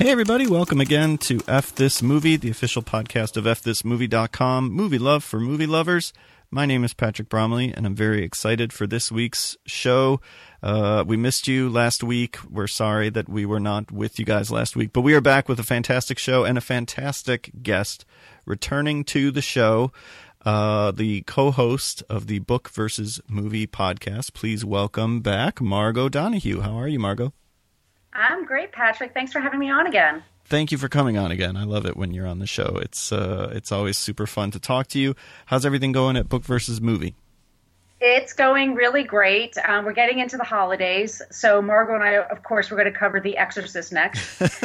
Hey everybody, welcome again to F This Movie, the official podcast of fthismovie.com, movie love for movie lovers. My name is Patrick Bromley, and I'm very excited for this week's show. We missed you last week. We're sorry that we were not with you guys last week, but we are back with a fantastic show and a fantastic guest returning to the show, the co-host of the Book versus Movie podcast. Please welcome back Margot Donahue. How are you, Margot? I'm great, Patrick. Thanks for having me on again. Thank you for coming on again. I love it when you're on the show. It's always super fun to talk to you. How's everything going at Book versus Movie? It's going really great. We're getting into the holidays. So Margot and I, of course, we're going to cover The Exorcist next.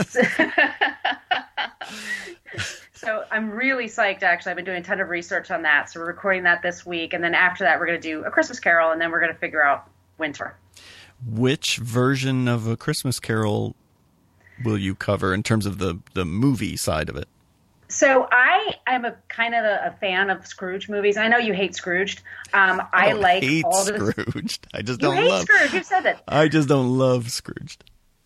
So I'm really psyched, actually. I've been doing a ton of research on that. So we're recording that this week. And then after that, we're going to do A Christmas Carol, and then we're going to figure out winter. Which version of A Christmas Carol will you cover in terms of the movie side of it? So I am a kind of a fan of Scrooge movies. I know you hate Scrooged. I like hate all the Scrooged. I just you don't hate love Scrooge. You've said that. I just don't love Scrooged.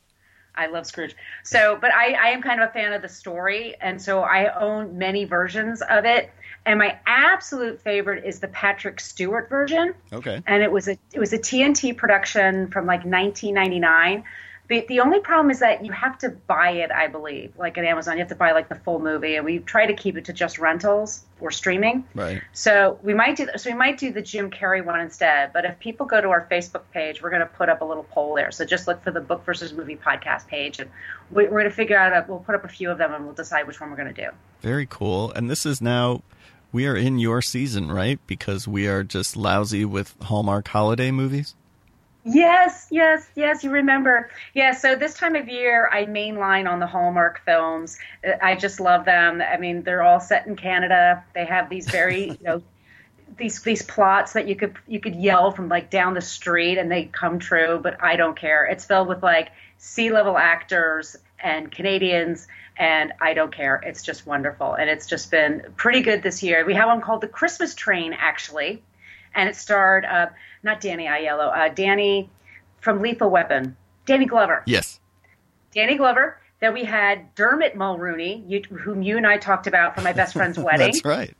I love Scrooge. So, but I am kind of a fan of the story, and so I own many versions of it. And my absolute favorite is the Patrick Stewart version. Okay. And it was a TNT production from like 1999. The only problem is that you have to buy it, I believe, like at Amazon. You have to buy like the full movie, and we try to keep it to just rentals or streaming. Right. So we might do the Jim Carrey one instead. But if people go to our Facebook page, we're going to put up a little poll there. So just look for the Book versus Movie podcast page, and we're going to figure out. We'll put up a few of them, and we'll decide which one we're going to do. Very cool. And this is now. We are in your season, right? Because we are just lousy with Hallmark holiday movies. Yes, you remember. Yeah, so this time of year, I mainline on the Hallmark films. I just love them. I mean, they're all set in Canada. They have these very, these plots that you could yell from like down the street and they come true, but I don't care. It's filled with like C-level actors and Canadians, and I don't care. It's just wonderful, and it's just been pretty good this year. We have one called The Christmas Train, actually, and it starred not Danny Aiello, Danny from Lethal Weapon, Danny Glover. Yes. Danny Glover. Then we had Dermot Mulroney, whom you and I talked about for My Best Friend's Wedding. That's right.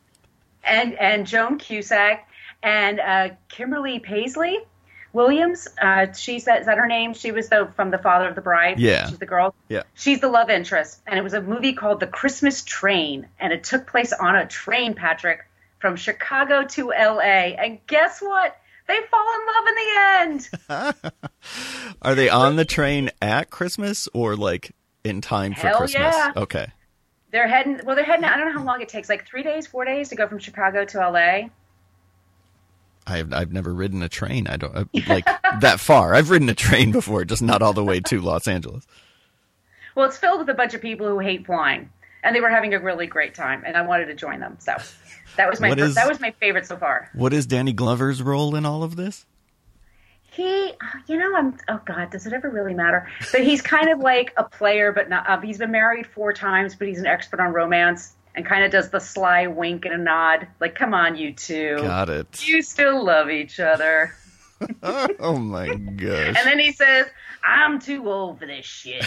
And Joan Cusack and Kimberly Paisley Williams. Is that her name? She was from The Father of the Bride. Yeah. She's the girl. Yeah. She's the love interest. And it was a movie called The Christmas Train. And it took place on a train, Patrick, from Chicago to L.A. And guess what? They fall in love in the end. Are they on the train at Christmas or like in time for Christmas? Yeah. Okay. They're heading. I don't know how long it takes. Like 3 days, 4 days to go from Chicago to L.A. I've never ridden a train. I don't like that far. I've ridden a train before, just not all the way to Los Angeles. Well, it's filled with a bunch of people who hate flying, and they were having a really great time, and I wanted to join them. So that was my favorite so far. What is Danny Glover's role in all of this? Oh God, does it ever really matter? But he's kind of like a player, but not. He's been married 4 times, but he's an expert on romance. And kind of does the sly wink and a nod. Like, come on, you two. Got it. You still love each other. Oh, my gosh. And then he says, I'm too old for this shit.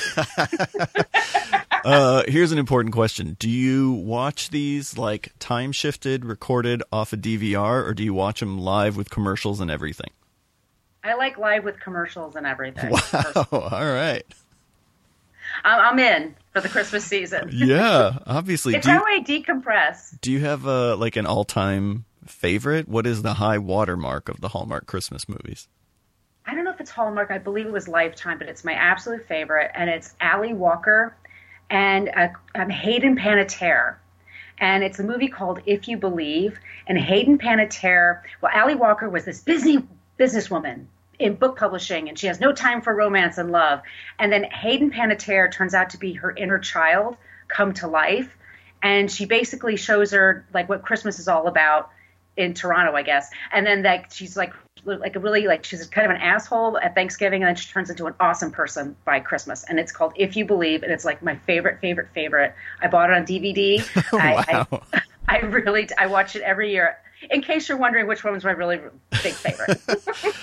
Here's an important question. Do you watch these, like, time-shifted, recorded off a DVR, or do you watch them live with commercials and everything? I like live with commercials and everything. Wow. All right. I'm in for the Christmas season. Yeah, obviously. It's how I decompress. Do you have like an all-time favorite? What is the high watermark of the Hallmark Christmas movies? I don't know if it's Hallmark. I believe it was Lifetime, but it's my absolute favorite, and it's Ali Walker and Hayden Panettiere. And it's a movie called If You Believe. And Hayden Panettiere, Ali Walker was this businesswoman in book publishing, and she has no time for romance and love. And then Hayden Panettiere turns out to be her inner child come to life. And she basically shows her like what Christmas is all about in Toronto, I guess. And then she's like a really she's kind of an asshole at Thanksgiving, and then she turns into an awesome person by Christmas. And it's called If You Believe, and it's like my favorite. I bought it on DVD. Wow. I watch it every year. In case you're wondering which one was my really big favorite.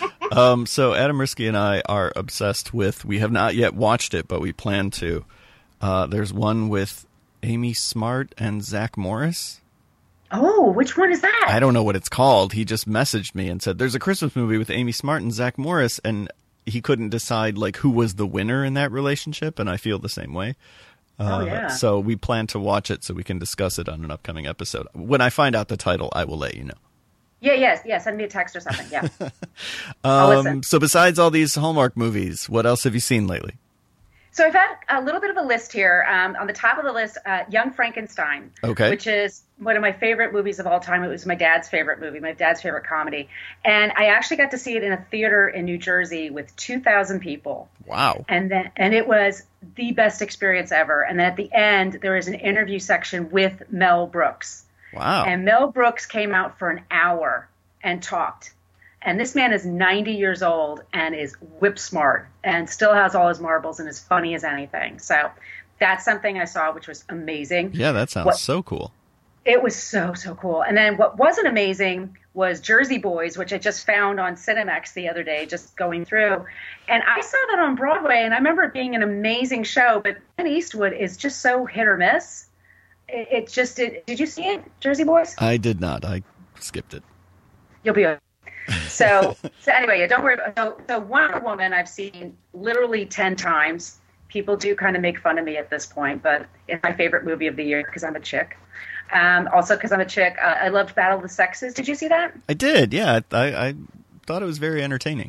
So Adam Risky and I are obsessed with, we have not yet watched it, but we plan to, There's one with Amy Smart and Zach Morris. Oh, which one is that? I don't know what it's called. He just messaged me and said, there's a Christmas movie with Amy Smart and Zach Morris, and he couldn't decide like who was the winner in that relationship, and I feel the same way. Yeah. So we plan to watch it so we can discuss it on an upcoming episode. When I find out the title, I will let you know. Yeah, send me a text or something, yeah. I'll listen. So besides all these Hallmark movies, what else have you seen lately? So I've had a little bit of a list here. On the top of the list, Young Frankenstein, which is one of my favorite movies of all time. It was my dad's favorite movie, my dad's favorite comedy. And I actually got to see it in a theater in New Jersey with 2,000 people. Wow. And it was the best experience ever. And then at the end, there was an interview section with Mel Brooks. Wow. And Mel Brooks came out for an hour and talked. And this man is 90 years old and is whip smart and still has all his marbles and is funny as anything. So that's something I saw, which was amazing. Yeah, that sounds so cool. It was so cool. And then what wasn't amazing was Jersey Boys, which I just found on Cinemax the other day, just going through. And I saw that on Broadway, and I remember it being an amazing show. But Clint Eastwood is just so hit or miss. Did you see it, Jersey Boys? I did not. I skipped it. You'll be okay. So anyway, yeah, don't worry about so Wonder Woman I've seen literally 10 times. People do kind of make fun of me at this point, but it's my favorite movie of the year because I'm a chick. Also because I'm a chick, I loved Battle of the Sexes. Did you see that? I did, yeah. I thought it was very entertaining.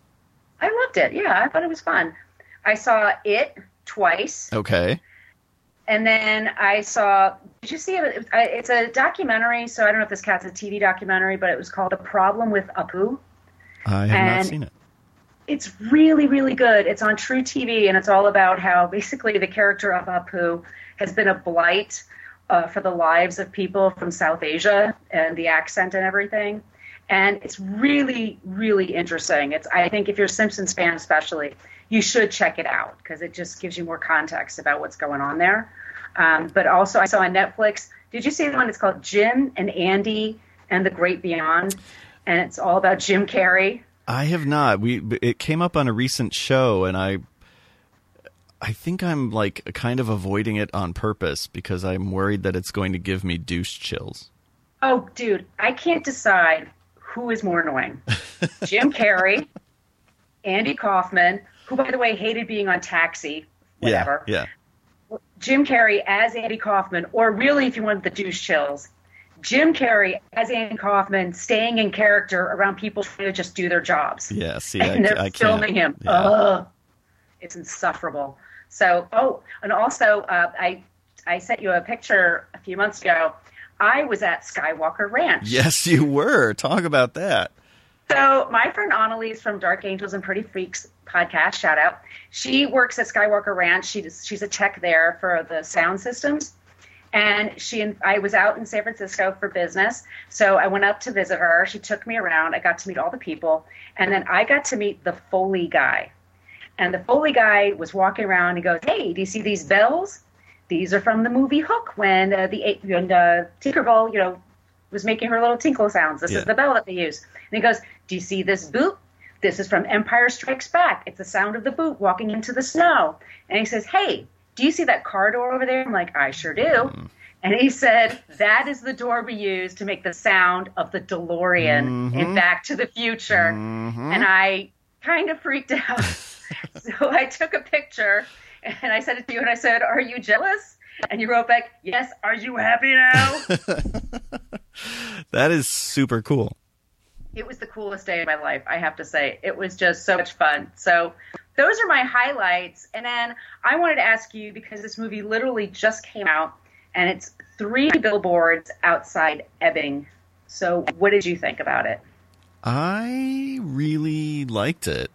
I loved it, yeah. I thought it was fun. I saw it twice. Okay. And then I saw, did you see it? It's a documentary, so I don't know if this counts as a TV documentary, but it was called A Problem with Apu. I have not seen it. It's really, really good. It's on True TV, and it's all about how basically the character of Apu has been a blight for the lives of people from South Asia and the accent and everything. And it's really, really interesting. I think if you're a Simpsons fan especially, you should check it out because it just gives you more context about what's going on there. But also I saw on Netflix, did you see the one? It's called Jim and Andy and the Great Beyond, and it's all about Jim Carrey. I have not. It came up on a recent show, and I think I'm like kind of avoiding it on purpose because I'm worried that it's going to give me douche chills. Oh, dude, I can't decide who is more annoying. Jim Carrey, Andy Kaufman, who, by the way, hated being on Taxi, whatever. Yeah. Jim Carrey as Andy Kaufman, or really, if you want the douche chills, Jim Carrey as Andy Kaufman staying in character around people trying to just do their jobs. Yeah, see, and they're filming him. Yeah. Ugh, it's insufferable. So, and also, I sent you a picture a few months ago. I was at Skywalker Ranch. Yes, you were. Talk about that. So my friend Annalise from Dark Angels and Pretty Freaks podcast, shout out. She works at Skywalker Ranch. She's a tech there for the sound systems. And I was out in San Francisco for business. So I went up to visit her. She took me around. I got to meet all the people. And then I got to meet the Foley guy. And the Foley guy was walking around. He goes, "Hey, do you see these bells? These are from the movie Hook when Tinkerbell, was making her little tinkle sounds. This is the bell that they use." And he goes, "Do you see this boot? This is from Empire Strikes Back. It's the sound of the boot walking into the snow." And he says, "Hey, do you see that car door over there?" I'm like, "I sure do." And he said, "That is the door we use to make the sound of the DeLorean in Back to the Future." And I kind of freaked out. So I took a picture and I sent it to you and I said, "Are you jealous?" And you wrote back, "Yes, are you happy now?" That is super cool. It was the coolest day of my life, I have to say. It was just so much fun. So those are my highlights. And then I wanted to ask you, because this movie literally just came out, and it's 3 billboards outside Ebbing. So what did you think about it? I really liked it.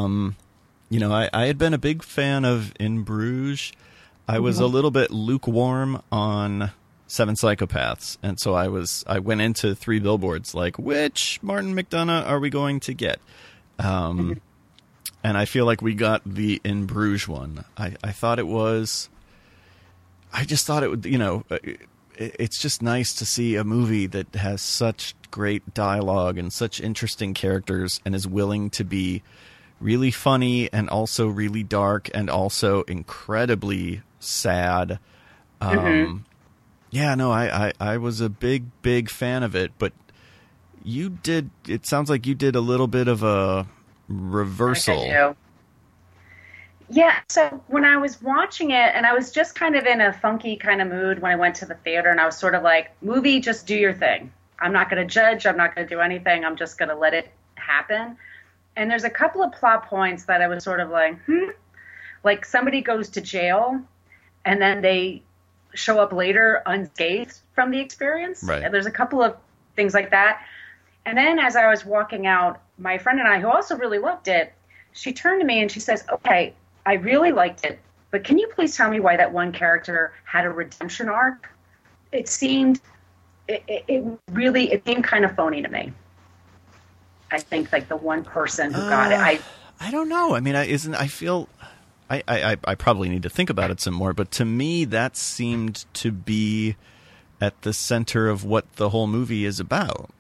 I had been a big fan of In Bruges. I was a little bit lukewarm on Seven Psychopaths, and so I went into 3 billboards like, which Martin McDonagh are we going to get? And I feel like we got the In Bruges one. I just thought it would, it's just nice to see a movie that has such great dialogue and such interesting characters and is willing to be really funny and also really dark and also incredibly sad. Yeah, no, I was a big fan of it, but it sounds like you did a little bit of a reversal. Yeah, so when I was watching it, and I was just kind of in a funky kind of mood when I went to the theater, and I was sort of like, movie, just do your thing. I'm not going to judge. I'm not going to do anything. I'm just going to let it happen. And there's a couple of plot points that I was sort of like, like somebody goes to jail, and then they show up later unscathed from the experience. Right. And there's a couple of things like that. And then as I was walking out, my friend and I, who also really loved it, she turned to me and she says, okay, I really liked it, but can you please tell me why that one character had a redemption arc? It seemed kind of phony to me. I think like the one person who got it. I don't know. I mean, I probably need to think about it some more, but to me that seemed to be at the center of what the whole movie is about.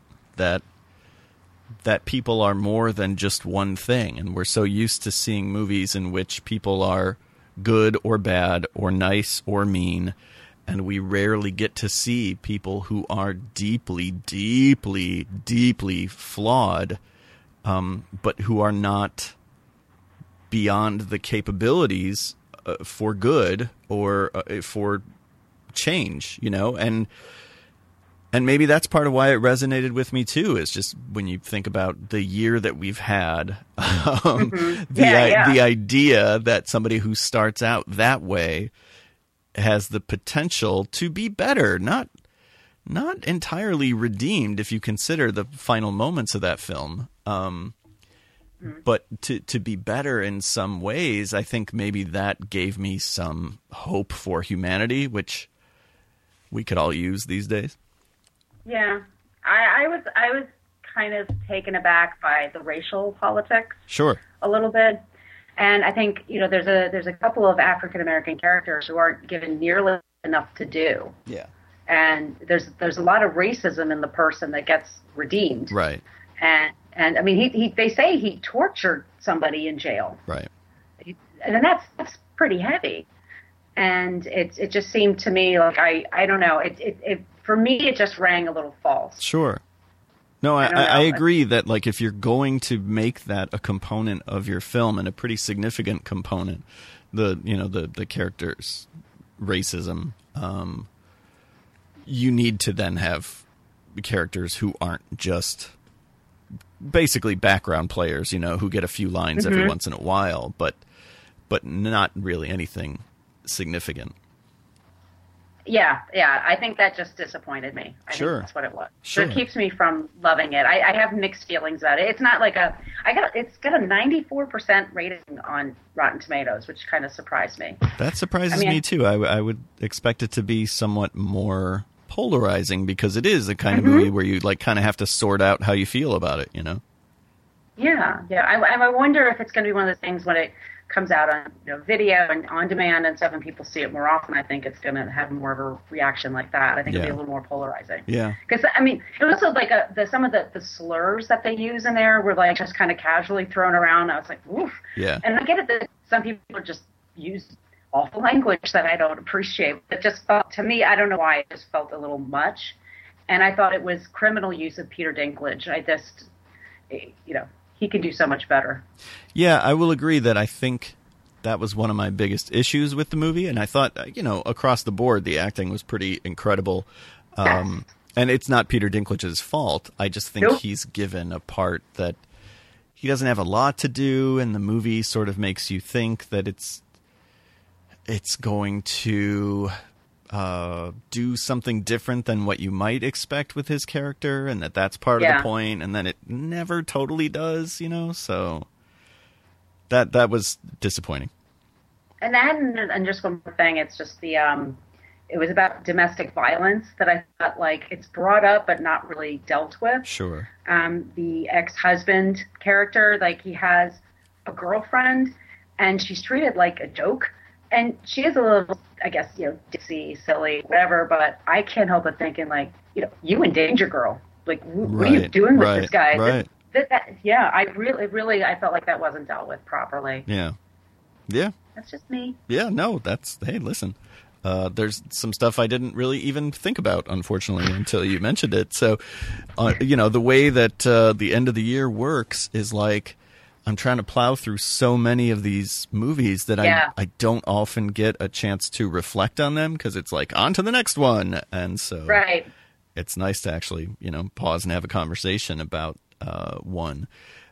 That people are more than just one thing, and we're so used to seeing movies in which people are good or bad or nice or mean, and we rarely get to see people who are deeply flawed, but who are not beyond the capabilities for good or for change, and maybe that's part of why it resonated with me too, is just when you think about the year that we've had, the idea that somebody who starts out that way has the potential to be better, not entirely redeemed if you consider the final moments of that film. But to be better in some ways, I think maybe that gave me some hope for humanity, which we could all use these days. Yeah, I was kind of taken aback by the racial politics. Sure. A little bit. And I think, there's a couple of African American characters who aren't given nearly enough to do. Yeah. And there's a lot of racism in the person that gets redeemed. Right. And I mean, they say he tortured somebody in jail. Right. And that's pretty heavy. And it just seemed to me like, I don't know, it for me, it just rang a little false. Sure. No, I agree that, like, if you're going to make that a component of your film, and a pretty significant component, the character's racism, you need to then have characters who aren't just basically background players, who get a few lines every once in a while, but not really anything significant. Yeah, I think that just disappointed me. I think that's what it was. Sure. So it keeps me from loving it. I have mixed feelings about it. It's not like it's got a 94% rating on Rotten Tomatoes, which kind of surprised me. That surprises me too. I would expect it to be somewhat more polarizing, because it is a kind of movie where you kind of have to sort out how you feel about it, Yeah. I wonder if it's going to be one of those things when it comes out on video and on demand and stuff, and people see it more often. I think it's going to have more of a reaction like that. I think it'll be a little more polarizing. Yeah. Because it was also like some of the slurs that they use in there were like just kind of casually thrown around. I was like, oof. Yeah. And I get it that some people just use awful language that I don't appreciate. It just felt, to me, I don't know why, it just felt a little much. And I thought it was criminal use of Peter Dinklage. I just, he can do so much better. Yeah, I will agree that I think that was one of my biggest issues with the movie. And I thought, across the board, the acting was pretty incredible. And it's not Peter Dinklage's fault. I just think he's given a part that he doesn't have a lot to do, and the movie sort of makes you think that it's going to do something different than what you might expect with his character, and that's part of the point, and then it never totally does, so that was disappointing. And just one more thing, it's just it was about domestic violence that I thought, like, it's brought up but not really dealt with. Sure. The ex-husband character, like, he has a girlfriend and she's treated like a joke. And she is a little, I guess, ditzy, silly, whatever, but I can't help but thinking, like, you in danger, girl. Like, what are you doing with this guy? Right. I felt like that wasn't dealt with properly. Yeah. Yeah. That's just me. Yeah, no, hey, listen. There's some stuff I didn't really even think about, unfortunately, until you mentioned it. So, the way that the end of the year works is like I'm trying to plow through so many of these movies that I don't often get a chance to reflect on them because it's like on to the next one. And so it's nice to actually, pause and have a conversation about one.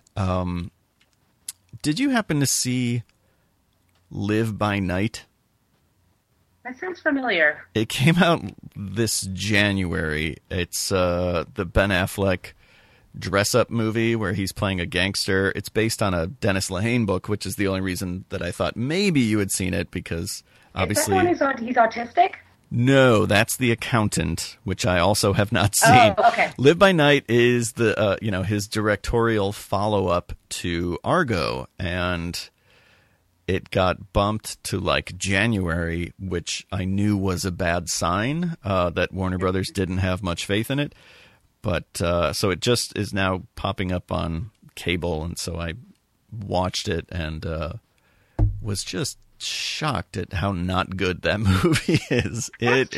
Did you happen to see Live by Night? That sounds familiar. It came out this January. It's the Ben Affleck dress-up movie where he's playing a gangster. It's based on a Dennis Lehane book, which is the only reason that I thought maybe you had seen it, because obviously... Is that one he's autistic? No, that's The Accountant, which I also have not seen. Oh, okay. Live by Night is the his directorial follow-up to Argo, and it got bumped to like January, which I knew was a bad sign, that Warner Brothers didn't have much faith in it. But so it just is now popping up on cable, and so I watched it and was just shocked at how not good that movie is. It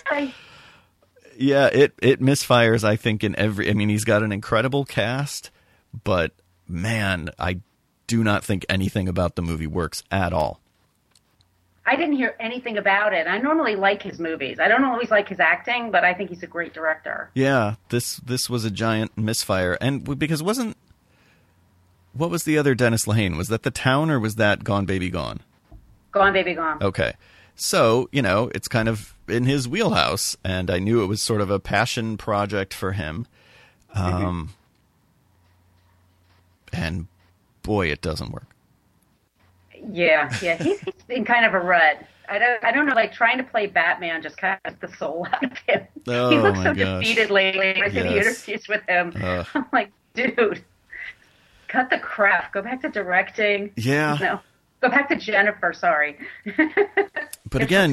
misfires, I think, in every... I mean, he's got an incredible cast, but man, I do not think anything about the movie works at all. I didn't hear anything about it. I normally like his movies. I don't always like his acting, but I think he's a great director. Yeah, this was a giant misfire. And because what was the other Dennis Lehane? Was that The Town, or was that Gone Baby Gone? Gone Baby Gone. Okay. So, it's kind of in his wheelhouse, and I knew it was sort of a passion project for him. And boy, it doesn't work. Yeah, he's in kind of a rut. I don't know, like trying to play Batman just kind of took the soul out of him. Oh, he looks so defeated lately. I see the interviews with him. I'm like, dude, cut the crap. Go back to directing. Yeah. No, go back to Jennifer. Sorry. But again,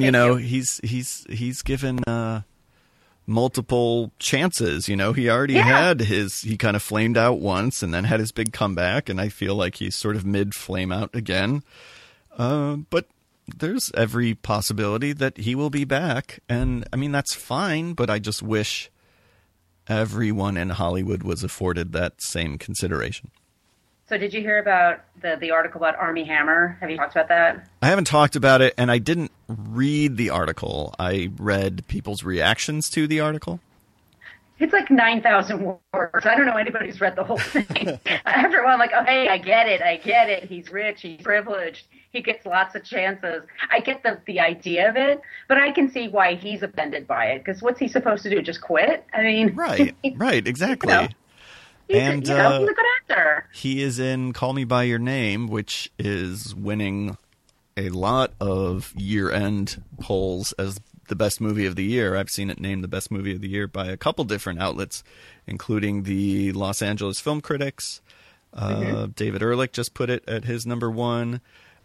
he's given multiple chances. He already had he kind of flamed out once and then had his big comeback, and I feel like he's sort of mid flame out again. But there's every possibility that he will be back, and I mean that's fine, but I just wish everyone in Hollywood was afforded that same consideration. So did you hear about the article about Armie Hammer? Have you talked about that? I haven't talked about it, and I didn't read the article. I read people's reactions to the article. It's like 9,000 words. I don't know anybody who's read the whole thing. After a while, I'm like, oh, hey, I get it. He's rich. He's privileged. He gets lots of chances. I get the idea of it, but I can see why he's offended by it, because what's he supposed to do, just quit? I mean... Right, exactly. He's a good actor. He is in Call Me By Your Name, which is winning a lot of year-end polls as the best movie of the year. I've seen it named the best movie of the year by a couple different outlets, including the Los Angeles Film Critics. David Ehrlich just put it at his number one.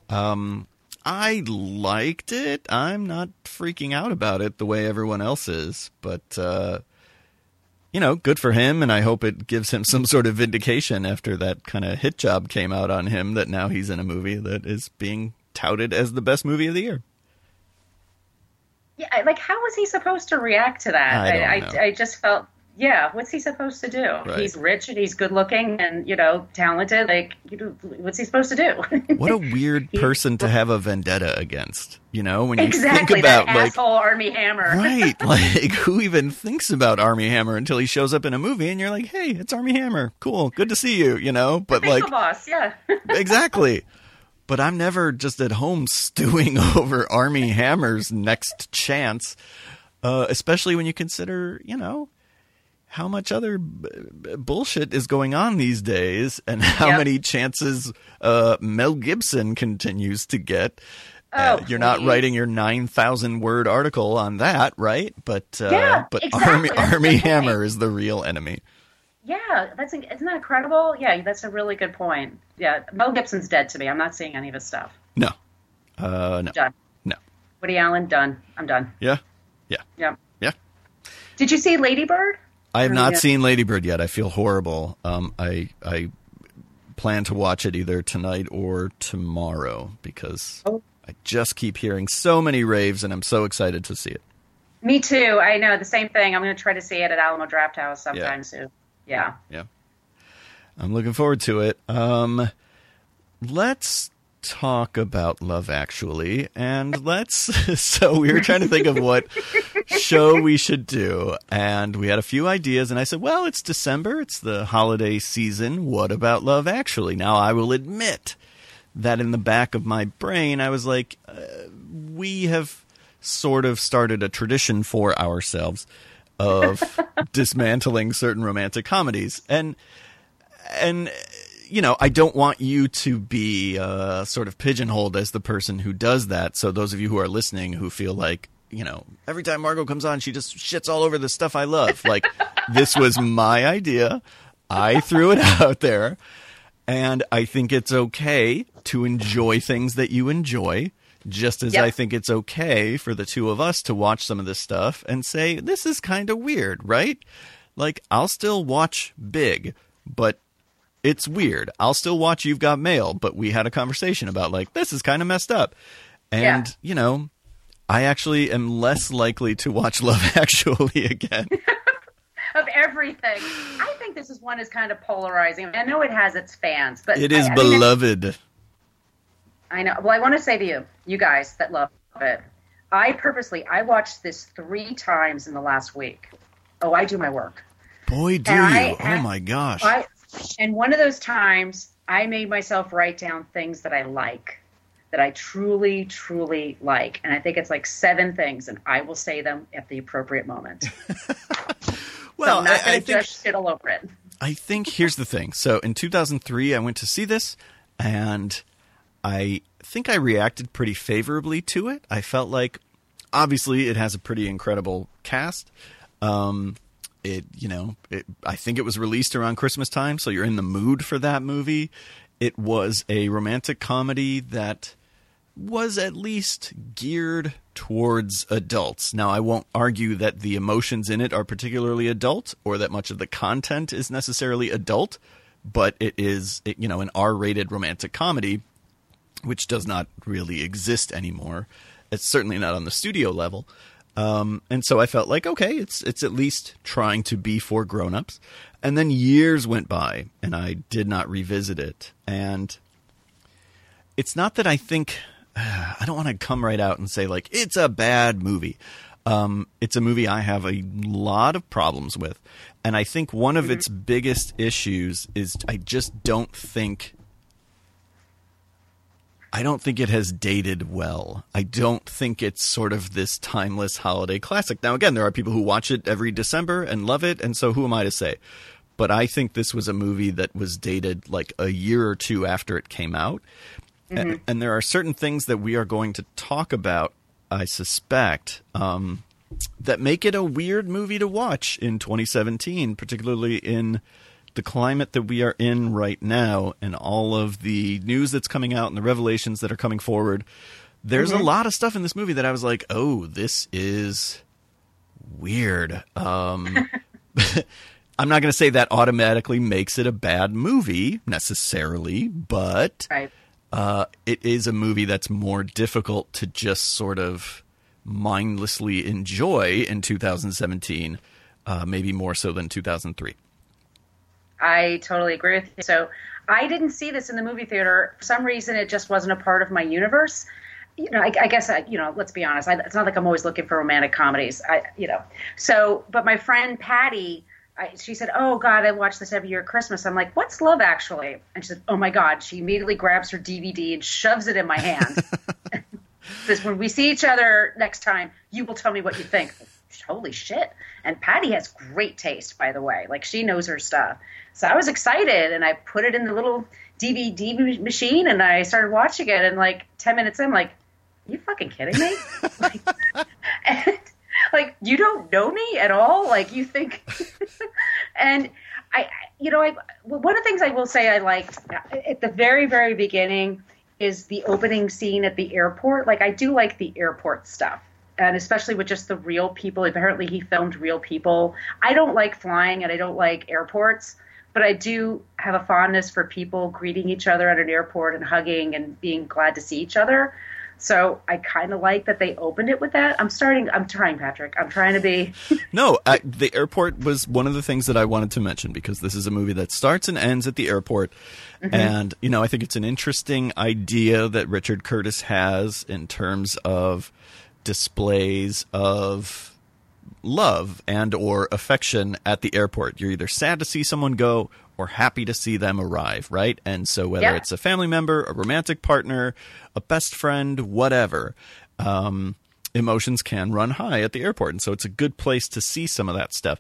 I liked it. I'm not freaking out about it the way everyone else is, but... good for him, and I hope it gives him some sort of vindication after that kind of hit job came out on him, that now he's in a movie that is being touted as the best movie of the year. Yeah, like, how was he supposed to react to that? I just felt, what's he supposed to do? Right. He's rich and he's good looking and, talented. Like, what's he supposed to do? What a weird person to have a vendetta against, when you exactly, think about, that asshole Armie Hammer. Right, like, who even thinks about Armie Hammer until he shows up in a movie and you're like, hey, it's Armie Hammer. Cool, good to see you, But the like, boss, yeah. Exactly. But I'm never just at home stewing over Armie Hammer's next chance, especially when you consider, how much other bullshit is going on these days and how many chances Mel Gibson continues to get. You're not writing your 9,000 word article on that, right? But exactly. Armie Hammer is the real enemy. Yeah, isn't that incredible? Yeah, that's a really good point. Yeah, Mel Gibson's dead to me. I'm not seeing any of his stuff. No. No. Done. No. Woody Allen, done. I'm done. Yeah. Did you see Lady Bird? I have not seen Lady Bird yet. I feel horrible. I plan to watch it either tonight or tomorrow because I just keep hearing so many raves, and I'm so excited to see it. Me too. I know, the same thing. I'm going to try to see it at Alamo Drafthouse sometime soon. Yeah. Yeah. I'm looking forward to it. Let's talk about Love Actually, and so we were trying to think of what show we should do, and we had a few ideas, and I said, well, it's December, it's the holiday season, what about Love Actually? Now, I will admit that in the back of my brain, I was like, we have sort of started a tradition for ourselves of dismantling certain romantic comedies, and you know, I don't want you to be sort of pigeonholed as the person who does that. So those of you who are listening who feel like, you know, every time Margot comes on, she just shits all over the stuff I love. Like, this was my idea. I threw it out there. And I think it's okay to enjoy things that you enjoy, just as I think it's okay for the two of us to watch some of this stuff and say, this is kind of weird, right? Like, I'll still watch Big, but it's weird. I'll still watch You've Got Mail, but we had a conversation about, like, this is kind of messed up. And, you know, I actually am less likely to watch Love Actually again. Of everything. I think this one is kind of polarizing. I know it has its fans, but it is beloved. I know. Well, I want to say to you guys that love it, I watched this 3 times in the last week. Oh, I do my work. Boy, do you. Oh, my gosh. And one of those times, I made myself write down things that I like, that I truly, truly like. And I think it's like 7 things, and I will say them at the appropriate moment. Well, so I'm not going to just shit all over it. I think here's the thing. So in 2003, I went to see this, and I think I reacted pretty favorably to it. I felt like, obviously, it has a pretty incredible cast. I think it was released around Christmas time, so you're in the mood for that movie. It was a romantic comedy that was at least geared towards adults. Now, I won't argue that the emotions in it are particularly adult or that much of the content is necessarily adult, but it is, an R-rated romantic comedy, which does not really exist anymore. It's certainly not on the studio level. And so I felt like, okay, it's at least trying to be for grown-ups. And then years went by, and I did not revisit it. And it's not that I think I don't want to come right out and say, like, it's a bad movie. It's a movie I have a lot of problems with. And I think one of its biggest issues is I just don't think it has dated well. I don't think it's sort of this timeless holiday classic. Now, again, there are people who watch it every December and love it, and so who am I to say? But I think this was a movie that was dated like a year or 2 after it came out. Mm-hmm. And there are certain things that we are going to talk about, I suspect, that make it a weird movie to watch in 2017, particularly in the climate that we are in right now and all of the news that's coming out and the revelations that are coming forward. There's a lot of stuff in this movie that I was like, oh, this is weird. I'm not going to say that automatically makes it a bad movie necessarily, but it is a movie that's more difficult to just sort of mindlessly enjoy in 2017, maybe more so than 2003. I totally agree with you. So I didn't see this in the movie theater. For some reason, it just wasn't a part of my universe. I guess, let's be honest. It's not like I'm always looking for romantic comedies. But my friend Patty, she said, oh, God, I watch this every year at Christmas. I'm like, what's Love Actually? And she said, oh, my God. She immediately grabs her DVD and shoves it in my hand. Says, when we see each other next time, you will tell me what you think. Holy shit. And Patty has great taste, by the way. Like, she knows her stuff. So I was excited, and I put it in the little DVD machine, and I started watching it. And, like, 10 minutes in, I'm like, are you fucking kidding me? Like, you don't know me at all? Like, you think... And, one of the things I will say I liked at the very, very beginning is the opening scene at the airport. Like, I do like the airport stuff. And especially with just the real people. Apparently he filmed real people. I don't like flying and I don't like airports, but I do have a fondness for people greeting each other at an airport and hugging and being glad to see each other. So I kind of like that they opened it with that. I'm trying, Patrick. I'm trying to be. No, the airport was one of the things that I wanted to mention because this is a movie that starts and ends at the airport. Mm-hmm. And, I think it's an interesting idea that Richard Curtis has in terms of displays of love and or affection at the airport. You're either sad to see someone go or happy to see them arrive, right? And so whether it's a family member, a romantic partner, a best friend, whatever, emotions can run high at the airport. And so it's a good place to see some of that stuff.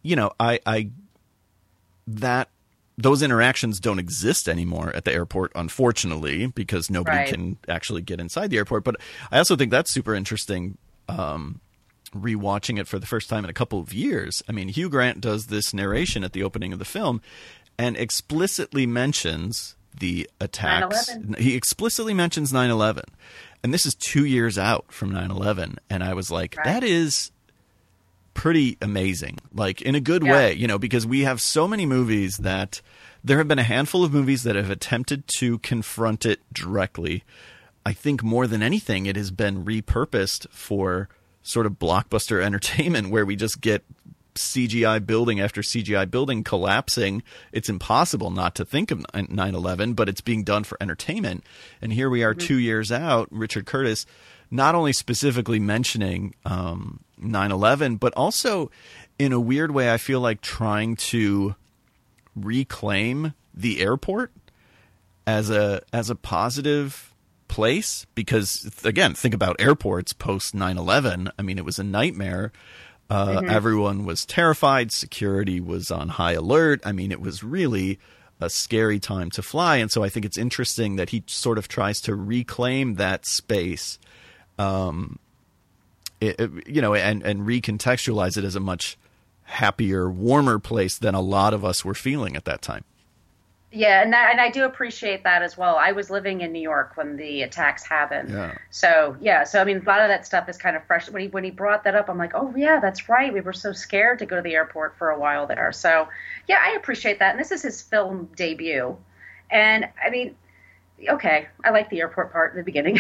Those interactions don't exist anymore at the airport, unfortunately, because nobody can actually get inside the airport. But I also think that's super interesting, rewatching it for the first time in a couple of years. I mean, Hugh Grant does this narration at the opening of the film and explicitly mentions the attacks. 9/11. He explicitly mentions 9/11. And this is 2 years out from 9/11. And I was like, that is pretty amazing, like in a good way, because we have so many movies that there have been a handful of movies that have attempted to confront it directly. I think more than anything, it has been repurposed for sort of blockbuster entertainment where we just get CGI building after CGI building collapsing. It's impossible not to think of 9/11, but it's being done for entertainment. And here we are 2 years out, Richard Curtis not only specifically mentioning 9/11, but also in a weird way, I feel like trying to reclaim the airport as a positive place, because again, think about airports post 9/11. I mean, it was a nightmare. Everyone was terrified. Security was on high alert. I mean, it was really a scary time to fly. And so I think it's interesting that he sort of tries to reclaim that space, and recontextualize it as a much happier, warmer place than a lot of us were feeling at that time. Yeah, and I do appreciate that as well. I was living in New York when the attacks happened. Yeah. So I mean, a lot of that stuff is kind of fresh. When he brought that up, I'm like, oh yeah, that's right. We were so scared to go to the airport for a while there. So yeah, I appreciate that. And this is his film debut. And I mean, okay, I like the airport part in the beginning.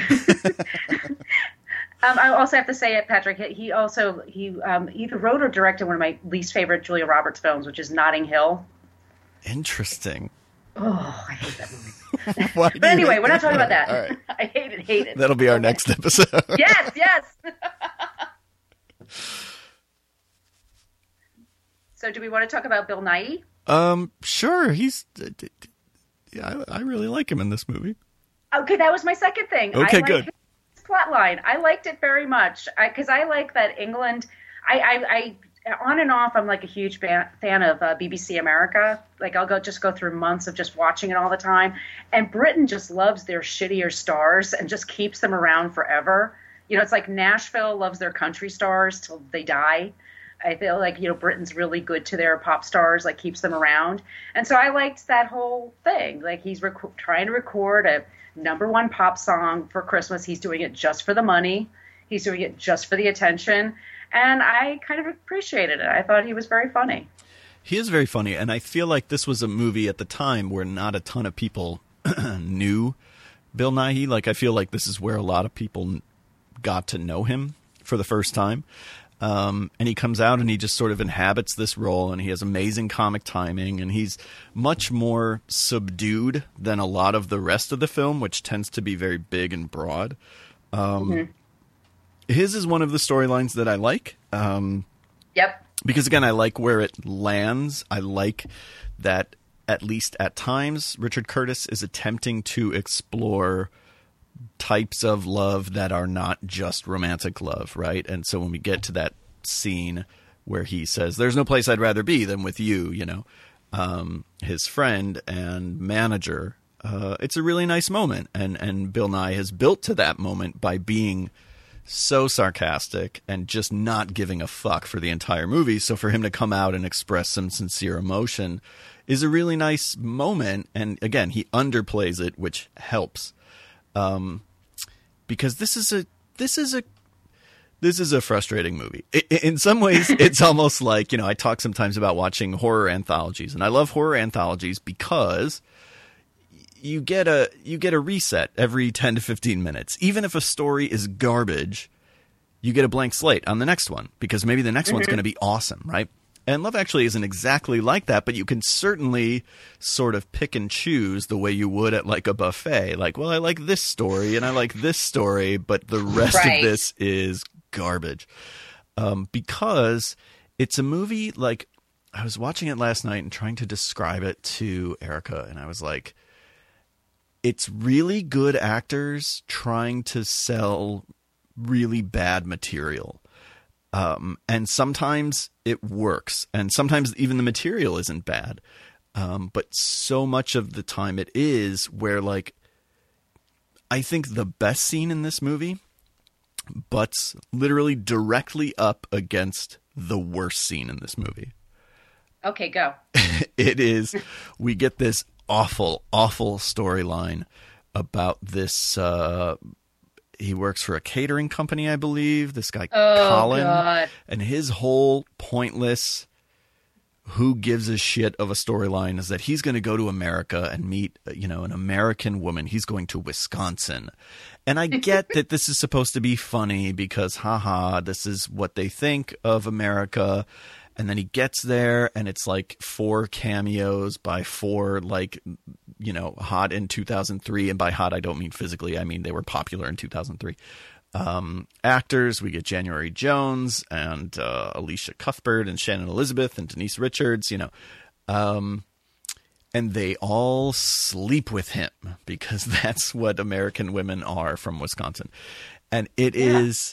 I also have to say it, Patrick. He either wrote or directed one of my least favorite Julia Roberts films, which is Notting Hill. Interesting. Oh, I hate that movie. But anyway, we're not talking about that. All right. I hate it. That'll be our next episode. Yes. So do we want to talk about Bill Nighy? Sure. I really like him in this movie. Okay, that was my second thing. Okay, good. His plot line. I liked it very much because I like that England. I on and off, I'm like a huge fan of BBC America. Like I'll go through months of just watching it all the time. And Britain just loves their shittier stars and just keeps them around forever. It's like Nashville loves their country stars till they die. I feel like, Britain's really good to their pop stars, like keeps them around. And so I liked that whole thing. Like he's trying to record a #1 pop song for Christmas. He's doing it just for the money. He's doing it just for the attention. And I kind of appreciated it. I thought he was very funny. He is very funny. And I feel like this was a movie at the time where not a ton of people knew Bill Nighy. Like I feel like this is where a lot of people got to know him for the first time. And he comes out and he just sort of inhabits this role, and he has amazing comic timing, and he's much more subdued than a lot of the rest of the film, which tends to be very big and broad. His is one of the storylines that I like. Yep. Because, again, I like where it lands. I like that, at least at times, Richard Curtis is attempting to explore types of love that are not just romantic love, right? And so when we get to that scene where he says, "There's no place I'd rather be than with you," his friend and manager, it's a really nice moment. And Bill Nighy has built to that moment by being so sarcastic and just not giving a fuck for the entire movie. So for him to come out and express some sincere emotion is a really nice moment. And again, he underplays it, which helps. Because this is This is a frustrating movie. In some ways, it's almost like, I talk sometimes about watching horror anthologies, and I love horror anthologies because you get a reset every 10 to 15 minutes. Even if a story is garbage, you get a blank slate on the next one because maybe the next one's going to be awesome, right? And Love Actually isn't exactly like that, but you can certainly sort of pick and choose the way you would at like a buffet. Like, well, I like this story and I like this story, but the rest of this is garbage. Because it's a movie, like, I was watching it last night and trying to describe it to Erica, and I was like, it's really good actors trying to sell really bad material. And sometimes it works, and sometimes even the material isn't bad. But so much of the time it is where, like, I think the best scene in this movie butts literally directly up against the worst scene in this movie. Okay, go. It is, we get this awful, awful storyline about this, he works for a catering company, I believe. This guy, Colin. God. And his whole pointless, who gives a shit of a storyline is that he's going to go to America and meet, an American woman. He's going to Wisconsin. And I get that this is supposed to be funny because, haha, this is what they think of America. And then he gets there and it's like 4 cameos by 4, like, hot in 2003. And by hot, I don't mean physically. I mean, they were popular in 2003. Actors, we get January Jones and Alicia Cuthbert and Shannon Elizabeth and Denise Richards, and they all sleep with him because that's what American women are from Wisconsin. And it is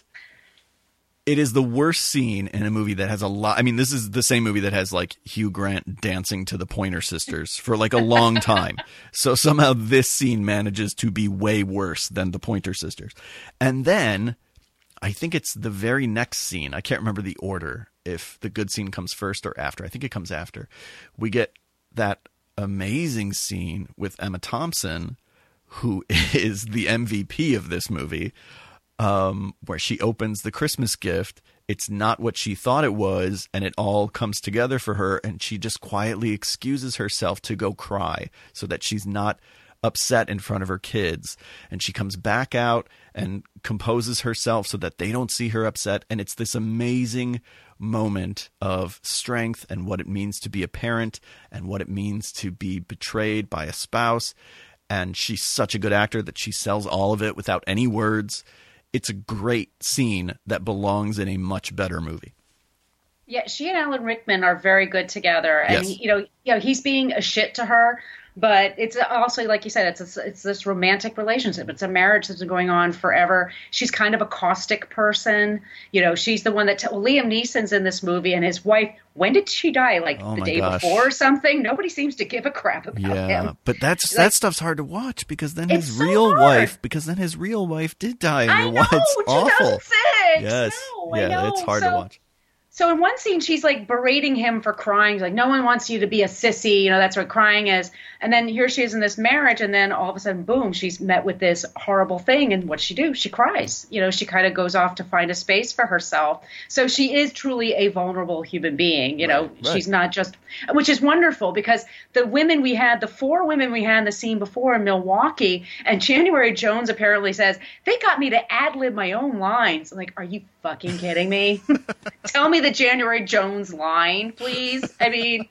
the worst scene in a movie that has a lot. I mean, this is the same movie that has like Hugh Grant dancing to the Pointer Sisters for like a long time. So somehow this scene manages to be way worse than the Pointer Sisters. And then I think it's the very next scene. I can't remember the order, if the good scene comes first or after. I think it comes after. We get that amazing scene with Emma Thompson, who is the MVP of this movie. Where she opens the Christmas gift. It's not what she thought it was, and it all comes together for her, and she just quietly excuses herself to go cry so that she's not upset in front of her kids. And she comes back out and composes herself so that they don't see her upset. And it's this amazing moment of strength and what it means to be a parent and what it means to be betrayed by a spouse. And she's such a good actor that she sells all of it without any words. It's a great scene that belongs in a much better movie. Yeah, she and Alan Rickman are very good together, and yes. He's being a shit to her, but it's also, like you said, it's this romantic relationship. It's a marriage that's been going on forever. She's kind of a caustic person. She's the one that Liam Neeson's in this movie, and his wife. When did she die? Like the day before or something? Nobody seems to give a crap about him. Yeah, but that stuff's hard to watch because then his real wife did die, and it's awful. 2006. Yes, I know. It's hard to watch. So in one scene, she's like berating him for crying. She's like, no one wants you to be a sissy. That's what crying is. And then here she is in this marriage. And then all of a sudden, boom, she's met with this horrible thing. And what's she do? She cries. She kind of goes off to find a space for herself. So she is truly a vulnerable human being. Right. She's not just, which is wonderful because the 4 women we had in the scene before in Milwaukee, and January Jones apparently says, they got me to ad-lib my own lines. I'm like, are you fucking kidding me? Tell me the January Jones line, please. I mean,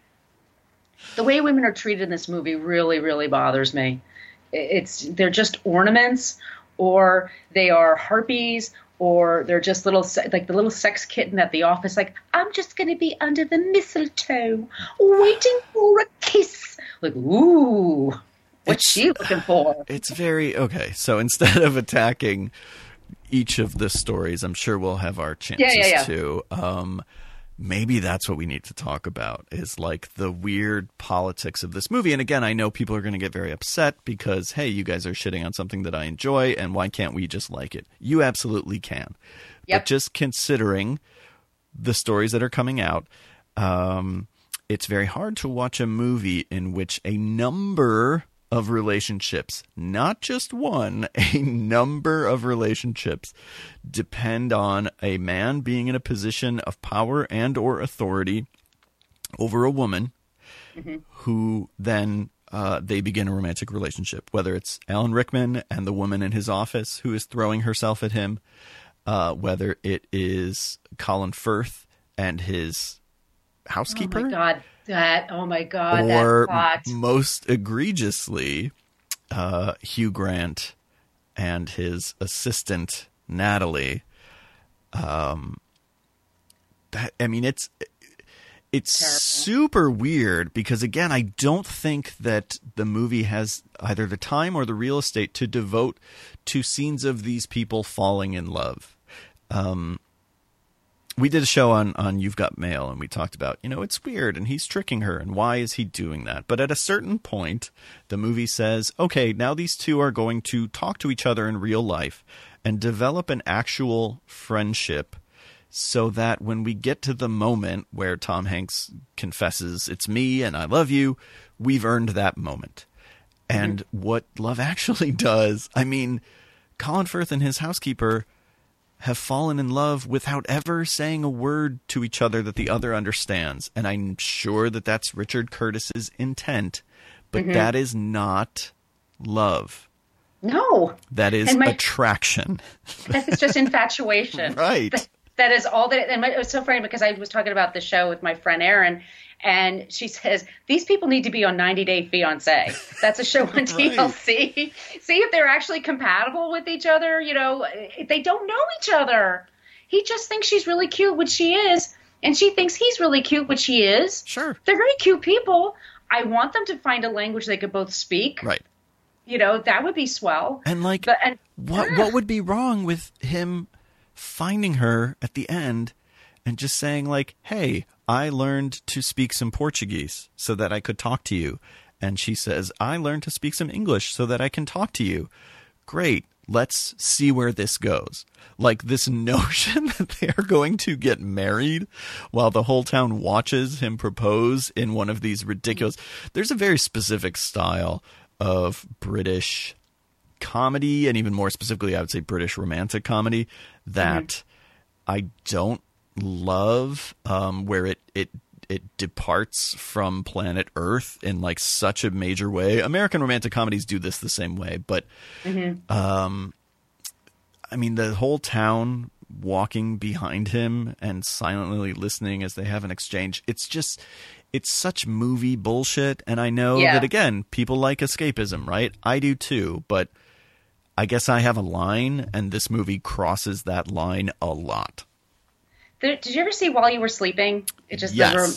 the way women are treated in this movie really, really bothers me. They're just ornaments, or they are harpies, or they're just like the little sex kitten at the office. Like, I'm just going to be under the mistletoe, waiting for a kiss. Like, ooh, what's she looking for? It's very okay. So instead of attacking each of the stories, I'm sure we'll have our chances too. Maybe that's what we need to talk about, is like the weird politics of this movie. And again, I know people are going to get very upset because, hey, you guys are shitting on something that I enjoy, and why can't we just like it? You absolutely can. Yep. But just considering the stories that are coming out, it's very hard to watch a movie in which a number of relationships, not just one, a number of relationships depend on a man being in a position of power and or authority over a woman who then they begin a romantic relationship, whether it's Alan Rickman and the woman in his office who is throwing herself at him, whether it is Colin Firth and his housekeeper. Oh my God, or that plot. Most egregiously, Hugh Grant and his assistant Natalie. It's Terrible. super weird because, again, I don't think that the movie has either the time or the real estate to devote to scenes of these people falling in love. We did a show on You've Got Mail, and we talked about, it's weird, and he's tricking her, and why is he doing that? But at a certain point, the movie says, okay, now these two are going to talk to each other in real life and develop an actual friendship so that when we get to the moment where Tom Hanks confesses, it's me and I love you, we've earned that moment. And what Love Actually does, Colin Firth and his housekeeper have fallen in love without ever saying a word to each other that the other understands. And I'm sure that that's Richard Curtis's intent, but that is not love. No. That is attraction. That's just infatuation. Right. That is all that. And it was so funny because I was talking about the show with my friend Erin, and she says, these people need to be on 90 Day Fiancé. That's a show on TLC. See if they're actually compatible with each other. They don't know each other. He just thinks she's really cute, which she is. And she thinks he's really cute, which he is. Sure. They're very cute people. I want them to find a language they could both speak. Right. That would be swell. And what would be wrong with him finding her at the end and just saying hey, I learned to speak some Portuguese so that I could talk to you. And she says, I learned to speak some English so that I can talk to you. Great. Let's see where this goes. This notion that they are going to get married while the whole town watches him propose in one of these ridiculous... There's a very specific style of British comedy, and even more specifically, I would say British romantic comedy, that I don't love, where it departs from planet Earth in such a major way. American romantic comedies do this the same way, but the whole town walking behind him and silently listening as they have an exchange, it's such movie bullshit. And I know that, again, people like escapism, right? I do too, but I guess I have a line, and this movie crosses that line a lot. Did you ever see While You Were Sleeping? Yes.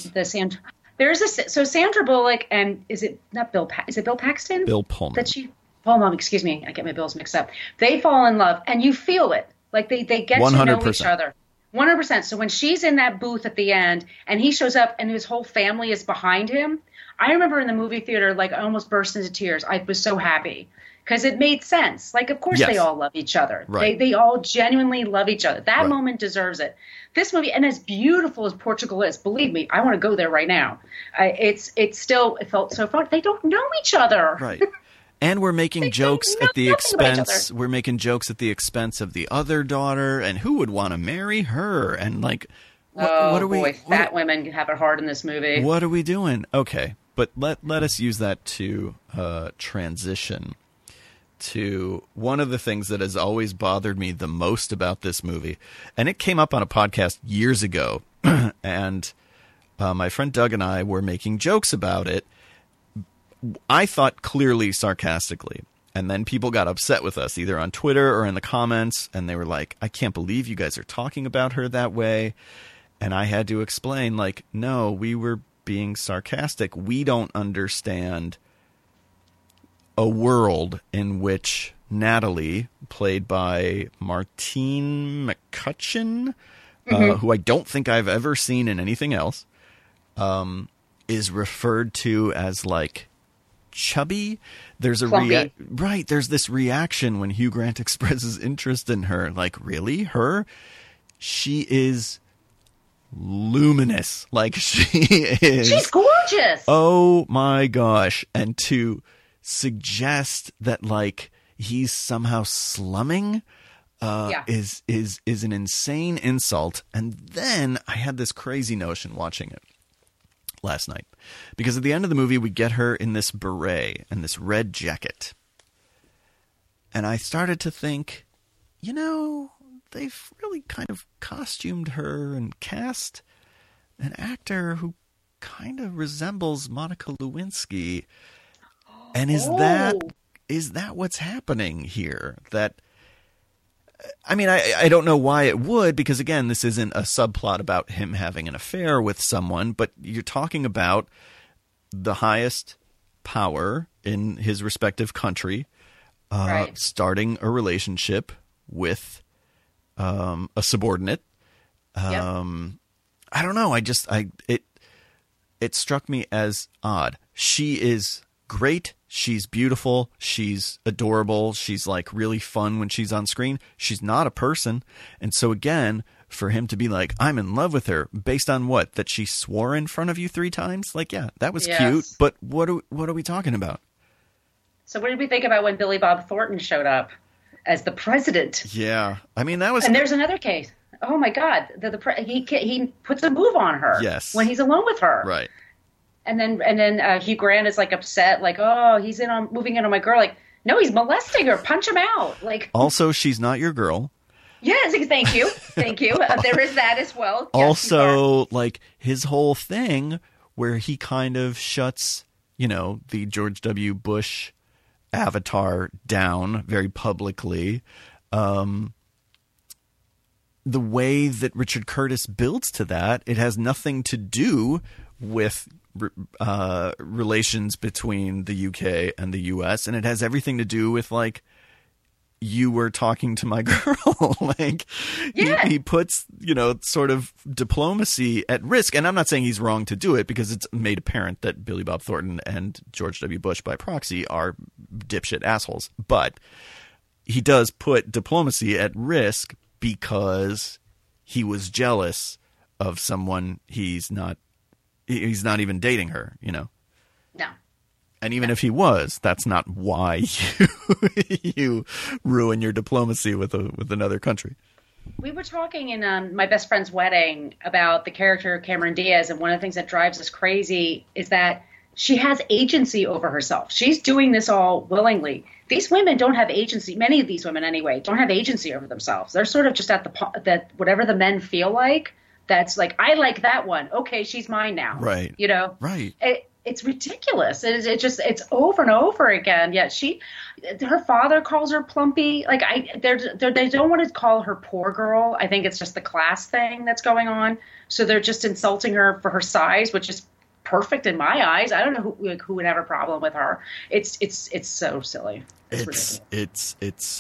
So Sandra Bullock and is it Bill Paxton? Bill Pullman. Excuse me, I get my bills mixed up. They fall in love, and you feel it. They get 100%. To know each other. 100%. So when she's in that booth at the end, and he shows up, and his whole family is behind him, I remember in the movie theater, I almost burst into tears. I was so happy. Because it made sense. Of course they all love each other. Right. They all genuinely love each other. That moment deserves it. This movie, and as beautiful as Portugal is, believe me, I want to go there right now. It felt so fun. They don't know each other. Right. And we're making jokes at the expense. We're making jokes at the expense of the other daughter, and who would want to marry her? And what are we? Fat women have it hard in this movie. What are we doing? Okay, but let us use that to transition to one of the things that has always bothered me the most about this movie. And it came up on a podcast years ago, and my friend Doug and I were making jokes about it. I thought clearly sarcastically. And then people got upset with us, either on Twitter or in the comments, and they were like, I can't believe you guys are talking about her that way. And I had to explain, no, we were being sarcastic. We don't understand a world in which Natalie, played by Martine McCutcheon, who I don't think I've ever seen in anything else, is referred to as chubby. There's a there's this reaction when Hugh Grant expresses interest in her. Really? Her? She is luminous. She is. She's gorgeous. Oh my gosh. And to suggest that like he's somehow slumming is an insane insult. And then I had this crazy notion watching it last night, because at the end of the movie we get her in this beret and this red jacket, and I started to think, you know, they've really kind of costumed her and cast an actor who kind of resembles Monica Lewinsky. And is that what's happening here? That, I mean, I don't know why it would, because again, this isn't a subplot about him having an affair with someone, but you're talking about the highest power in his respective country, starting a relationship with a subordinate. I don't know. It struck me as odd. She is great. She's beautiful. She's adorable. She's like really fun when she's on screen. She's not a person. And so again, for him to be like, I'm in love with her based on what? That she swore in front of you 3 times? Like, yeah, that was cute. But what are we talking about? So what did we think about when Billy Bob Thornton showed up as the president? Yeah. I mean, that was... And there's another case. Oh my God. He puts a move on her. Yes. When he's alone with her. Right. And then Hugh Grant is like upset, like, oh, he's moving in on my girl. Like, no, he's molesting her. Punch him out. Like, also, she's not your girl. Yes, thank you. There is that as well. Also, yes, like his whole thing where he kind of shuts, you know, the George W. Bush avatar down very publicly. The way that Richard Curtis builds to that, it has nothing to do with relations between the UK and the US, and it has everything to do with like, you were talking to my girl. Like, yeah. he puts, you know, sort of diplomacy at risk. And I'm not saying he's wrong to do it, because it's made apparent that Billy Bob Thornton and George W. Bush by proxy are dipshit assholes. But he does put diplomacy at risk because he was jealous of someone he's not even dating her, you know? No. And even if he was, that's not why you ruin your diplomacy with another country. We were talking in my best friend's wedding about the character Cameron Diaz, and one of the things that drives us crazy is that she has agency over herself. She's doing this all willingly. These women don't have agency. Many of these women, anyway, don't have agency over themselves. They're sort of just at that whatever the men feel like. That's like, I like that one. Okay, she's mine now. Right. You know. Right. It's ridiculous. It's over and over again. Yeah, her father calls her plumpy. Like they don't want to call her poor girl. I think it's just the class thing that's going on. So they're just insulting her for her size, which is perfect in my eyes. I don't know who would have a problem with her. It's so silly. It's ridiculous.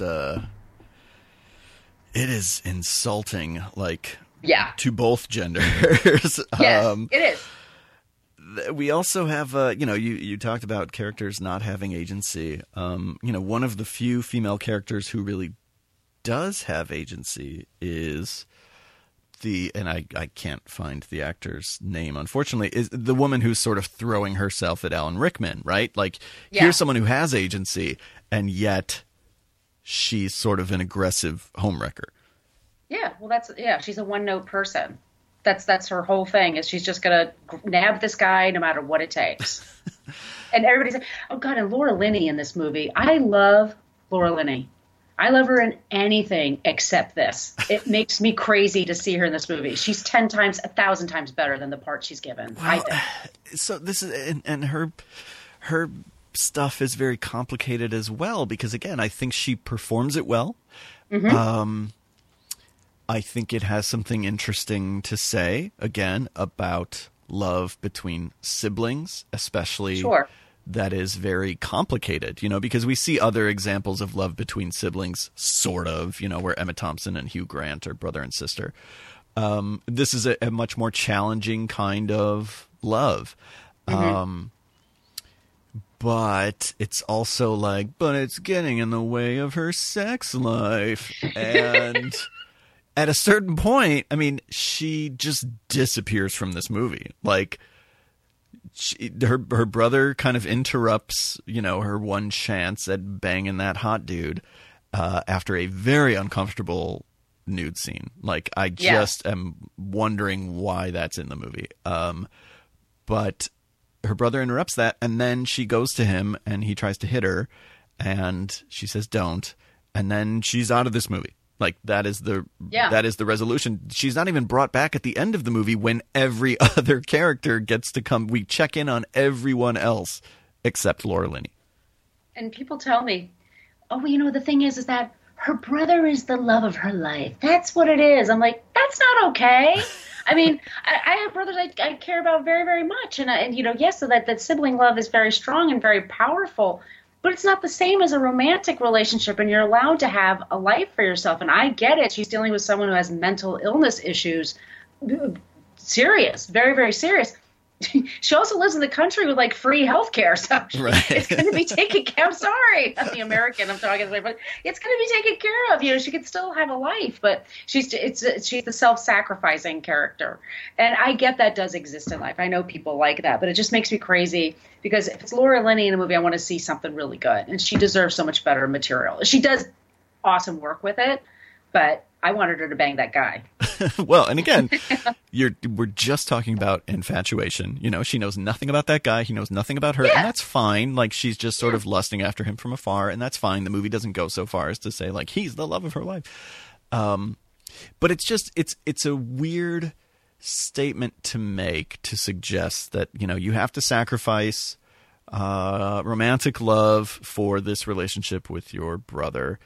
It is insulting. Like, yeah, to both genders. Yes, it is. We also have, you talked about characters not having agency. One of the few female characters who really does have agency is and I can't find the actor's name, unfortunately, is the woman who's sort of throwing herself at Alan Rickman, right? Like, here's someone who has agency, and yet she's sort of an aggressive homewrecker. Yeah, well, she's a one-note person. That's her whole thing, is she's just going to nab this guy no matter what it takes. And everybody's like, oh, God, and Laura Linney in this movie. I love Laura Linney. I love her in anything except this. It makes me crazy to see her in this movie. She's 10 times, 1,000 times better than the part she's given, well, I think. So this is, and her stuff is very complicated as well, because, again, I think she performs it well. Mm-hmm. I think it has something interesting to say, again, about love between siblings, especially that is very complicated, because we see other examples of love between siblings, sort of, where Emma Thompson and Hugh Grant are brother and sister. This is a much more challenging kind of love. Mm-hmm. But it's also like, but it's getting in the way of her sex life. And... at a certain point, I mean, she just disappears from this movie. Like, her brother kind of interrupts, her one chance at banging that hot dude after a very uncomfortable nude scene. Like, I just am wondering why that's in the movie. But her brother interrupts that, and then she goes to him, and he tries to hit her, and she says, "Don't." And then she's out of this movie. Like, that is the resolution. She's not even brought back at the end of the movie when every other character gets to come. We check in on everyone else except Laura Linney. And people tell me, oh, the thing is that her brother is the love of her life. That's what it is. I'm like, that's not okay. I mean, I have brothers I care about very, very much. And yes, so that sibling love is very strong and very powerful. But it's not the same as a romantic relationship, and you're allowed to have a life for yourself. And I get it. She's dealing with someone who has mental illness issues. Serious, very, very serious. She also lives in the country with, like, free health care, so it's going to be taken care of. I'm sorry, I'm the American I'm talking about, but it's going to be taken care of. She can still have a life, but she's the self-sacrificing character. And I get that does exist in life. I know people like that, but it just makes me crazy because if it's Laura Linney in a movie, I want to see something really good, and she deserves so much better material. She does awesome work with it, but I wanted her to bang that guy. Well, and again, we're just talking about infatuation. She knows nothing about that guy. He knows nothing about her. Yeah. And that's fine. Like, she's just sort of lusting after him from afar. And that's fine. The movie doesn't go so far as to say, like, he's the love of her life. But it's a weird statement to make, to suggest that, you have to sacrifice romantic love for this relationship with your brother.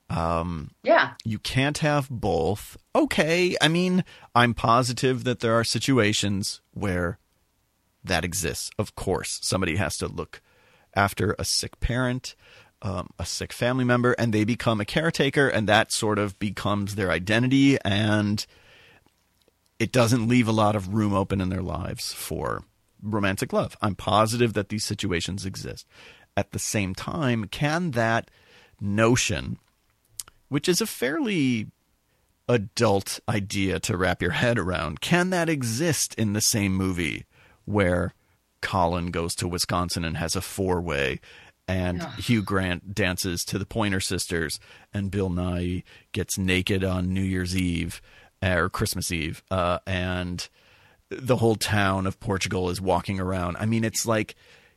You can't have both. Okay. I mean, I'm positive that there are situations where that exists. Of course, somebody has to look after a sick parent, a sick family member, and they become a caretaker, and that sort of becomes their identity, and it doesn't leave a lot of room open in their lives for romantic love. I'm positive that these situations exist. At the same time, can that notion, which is a fairly adult idea to wrap your head around, can that exist in the same movie where Colin goes to Wisconsin and has a four-way, and Hugh Grant dances to the Pointer Sisters, and Bill Nighy gets naked on New Year's Eve or Christmas Eve, and the whole town of Portugal is walking around? I mean, it's like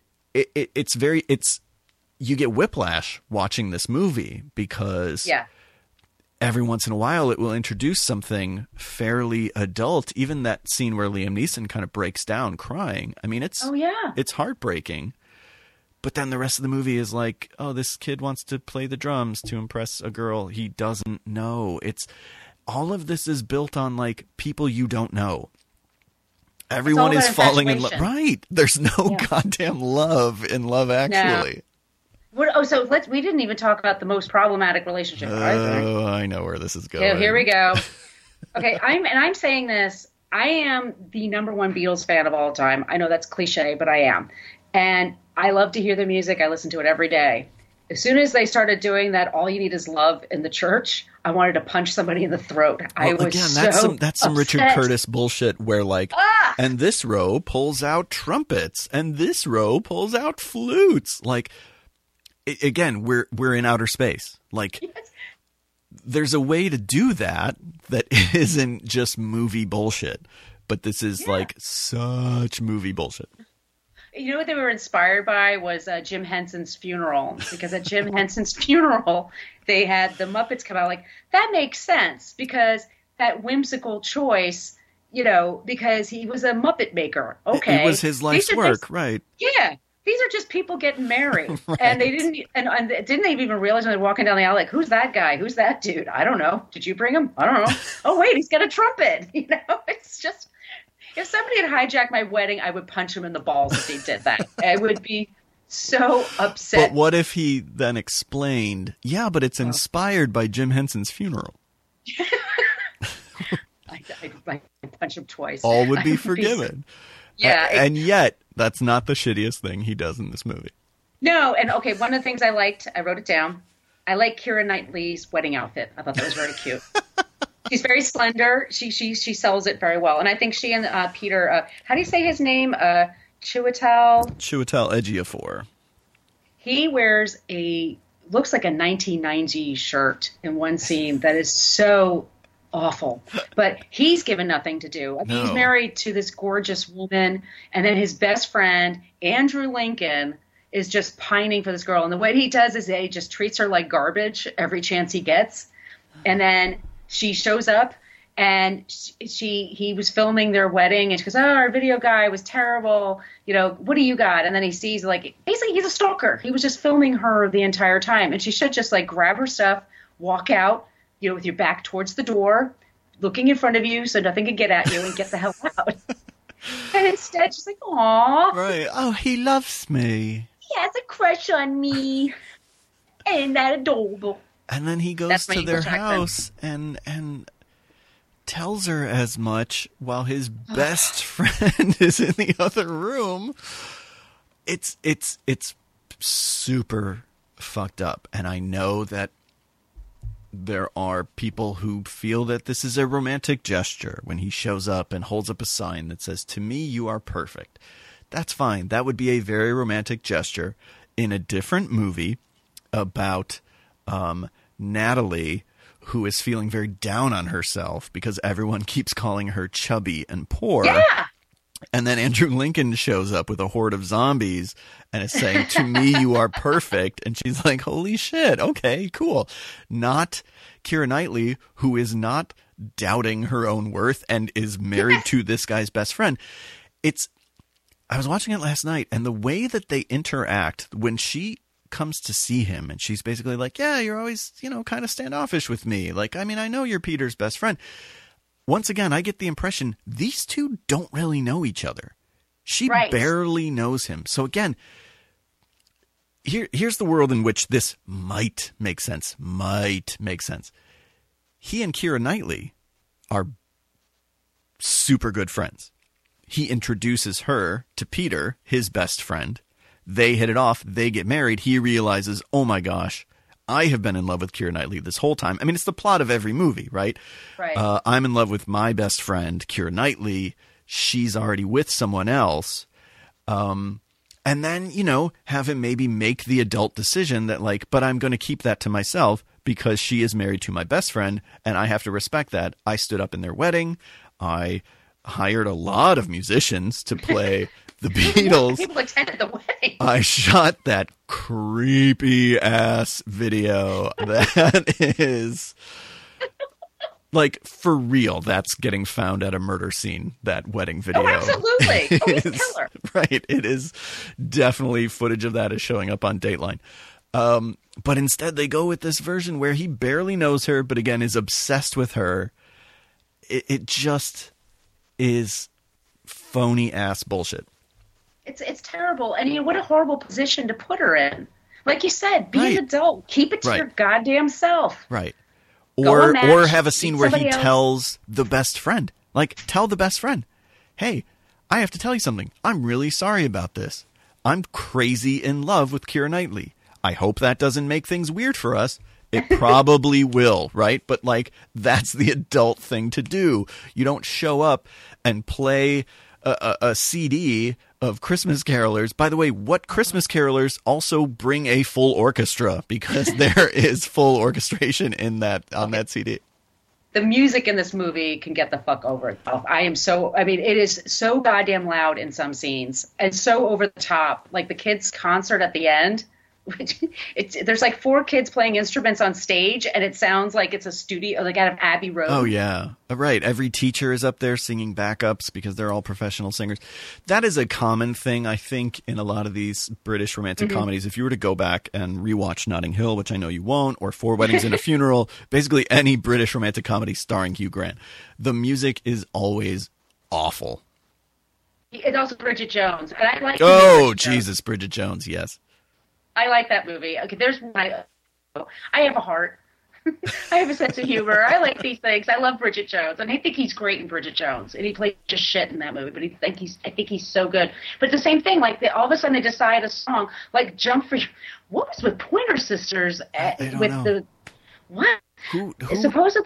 you get whiplash watching this movie because every once in a while it will introduce something fairly adult. Even that scene where Liam Neeson kind of breaks down crying. I mean, it's heartbreaking. But then the rest of the movie is like, oh, this kid wants to play the drums to impress a girl he doesn't know. All of this is built on, like, people you don't know. Everyone is falling in love. Right. There's no goddamn love in Love Actually. No. So we didn't even talk about the most problematic relationship. Oh, I know where this is going. Yeah, here we go. Okay, I'm saying this. I am the number one Beatles fan of all time. I know that's cliche, but I am. And I love to hear their music. I listen to it every day. As soon as they started doing that, all you need is love in the church, I wanted to punch somebody in the throat. That's some Richard Curtis bullshit where, like, and this row pulls out trumpets and this row pulls out flutes. Like, again, we're in outer space. Like, there's a way to do that isn't just movie bullshit, but this is like such movie bullshit. You know what they were inspired by was Jim Henson's funeral, because at Jim Henson's funeral, they had the Muppets come out. Like, that makes sense because that whimsical choice, because he was a Muppet maker. Okay. It was his life's work, right? Yeah. These are just people getting married. Right. And they didn't even realize when they're walking down the aisle, like, who's that guy? Who's that dude? I don't know. Did you bring him? I don't know. Oh, wait, he's got a trumpet. It's just, if somebody had hijacked my wedding, I would punch him in the balls if he did that. I would be so upset. But what if he then explained, but it's inspired by Jim Henson's funeral? I punch him twice. All would be forgiven. And yet, that's not the shittiest thing he does in this movie. No, and okay, one of the things I liked, I wrote it down. I like Keira Knightley's wedding outfit. I thought that was very cute. She's very slender. She sells it very well, and I think she and Peter, how do you say his name? Chiwetel. Chiwetel Ejiofor. He wears looks like a 1990s shirt in one scene that is so awful. But he's given nothing to do. I mean, No. he's married to this gorgeous woman, and then his best friend, Andrew Lincoln, is just pining for this girl. And the way he does is he just treats her like garbage every chance he gets. And then she shows up, and he was filming their wedding, and she goes, "Oh, our video guy was terrible. You know, what do you got?" And then he sees, like, basically he's a stalker. He was just filming her the entire time, and she should just, like, grab her stuff, walk out, you know, with your back towards the door, looking in front of you so nothing can get at you, and get the hell out. And instead, she's like, "Aw, Right. Oh, he loves me. he has a crush on me. Ain't that adorable?" And then he goes That's my to their English accent. house and tells her as much while his best friend is in the other room. It's super fucked up. And I know that there are people who feel that this is a romantic gesture when he shows up and holds up a sign that says, "To me, you are perfect." That's fine. That would be a very romantic gesture in a different movie about Natalie, who is feeling very down on herself because everyone keeps calling her chubby and poor. Yeah. And then Andrew Lincoln shows up with a horde of zombies and is saying, "To me, you are perfect." And she's like, "Holy shit. Okay, cool." Not Keira Knightley, who is not doubting her own worth and is married to this guy's best friend. I was watching it last night, and the way that they interact when she comes to see him, and she's basically like, "Yeah, you're always, kind of standoffish with me. Like, I mean, I know you're Peter's best friend." Once again, I get the impression these two don't really know each other. She barely knows him. So again, here's the world in which this might make sense. He and Keira Knightley are super good friends. He introduces her to Peter, his best friend. They hit it off. They get married. He realizes, "Oh my gosh, I have been in love with Keira Knightley this whole time." I mean, it's the plot of every movie, right? Right. I'm in love with my best friend, Keira Knightley. She's already with someone else. And then, have him maybe make the adult decision that, like, but I'm going to keep that to myself because she is married to my best friend and I have to respect that. I stood up in their wedding. I hired a lot of musicians to play the Beatles. People attended the wedding. I shot that creepy ass video that is like, for real. That's getting found at a murder scene, that wedding video. Oh, absolutely. Oh, he's a is- killer. Right. It is definitely footage of that is showing up on Dateline. But instead they go with this version where he barely knows her, but again is obsessed with her. It just is phony ass bullshit. It's terrible. And what a horrible position to put her in. Like you said, be Right. an adult. Keep it to Right. your goddamn self. Right. Go Or a match, have a scene meet where he somebody else. tells the best friend. Like, tell the best friend, "Hey, I have to tell you something. I'm really sorry about this. I'm crazy in love with Keira Knightley. I hope that doesn't make things weird for us." It probably will, right? But, like, that's the adult thing to do. You don't show up and play a CD of Christmas carolers. By the way, what Christmas carolers also bring a full orchestra, because there is full orchestration in that on that CD. The music in this movie can get the fuck over itself. It is so goddamn loud in some scenes and so over the top. Like the kids' concert at the end, there's like 4 kids playing instruments on stage, and it sounds like it's a studio, like out of Abbey Road. Oh, yeah. Right. Every teacher is up there singing backups because they're all professional singers. That is a common thing, I think, in a lot of these British romantic comedies. If you were to go back and rewatch Notting Hill, which I know you won't, or Four Weddings and a Funeral, basically any British romantic comedy starring Hugh Grant, the music is always awful. It's also Bridget Jones, and I like. Oh, Bridget Jones. Jesus, Bridget Jones, yes. I like that movie. Okay, there's my. I have a heart. I have a sense of humor. I like these things. I love Bridget Jones, and I think he's great in Bridget Jones. And he played just shit in that movie, but I think he's so good. But it's the same thing. Like all of a sudden they decide a song like "Jump for You." What was with Pointer Sisters? I don't with know. the what? Who? Supposedly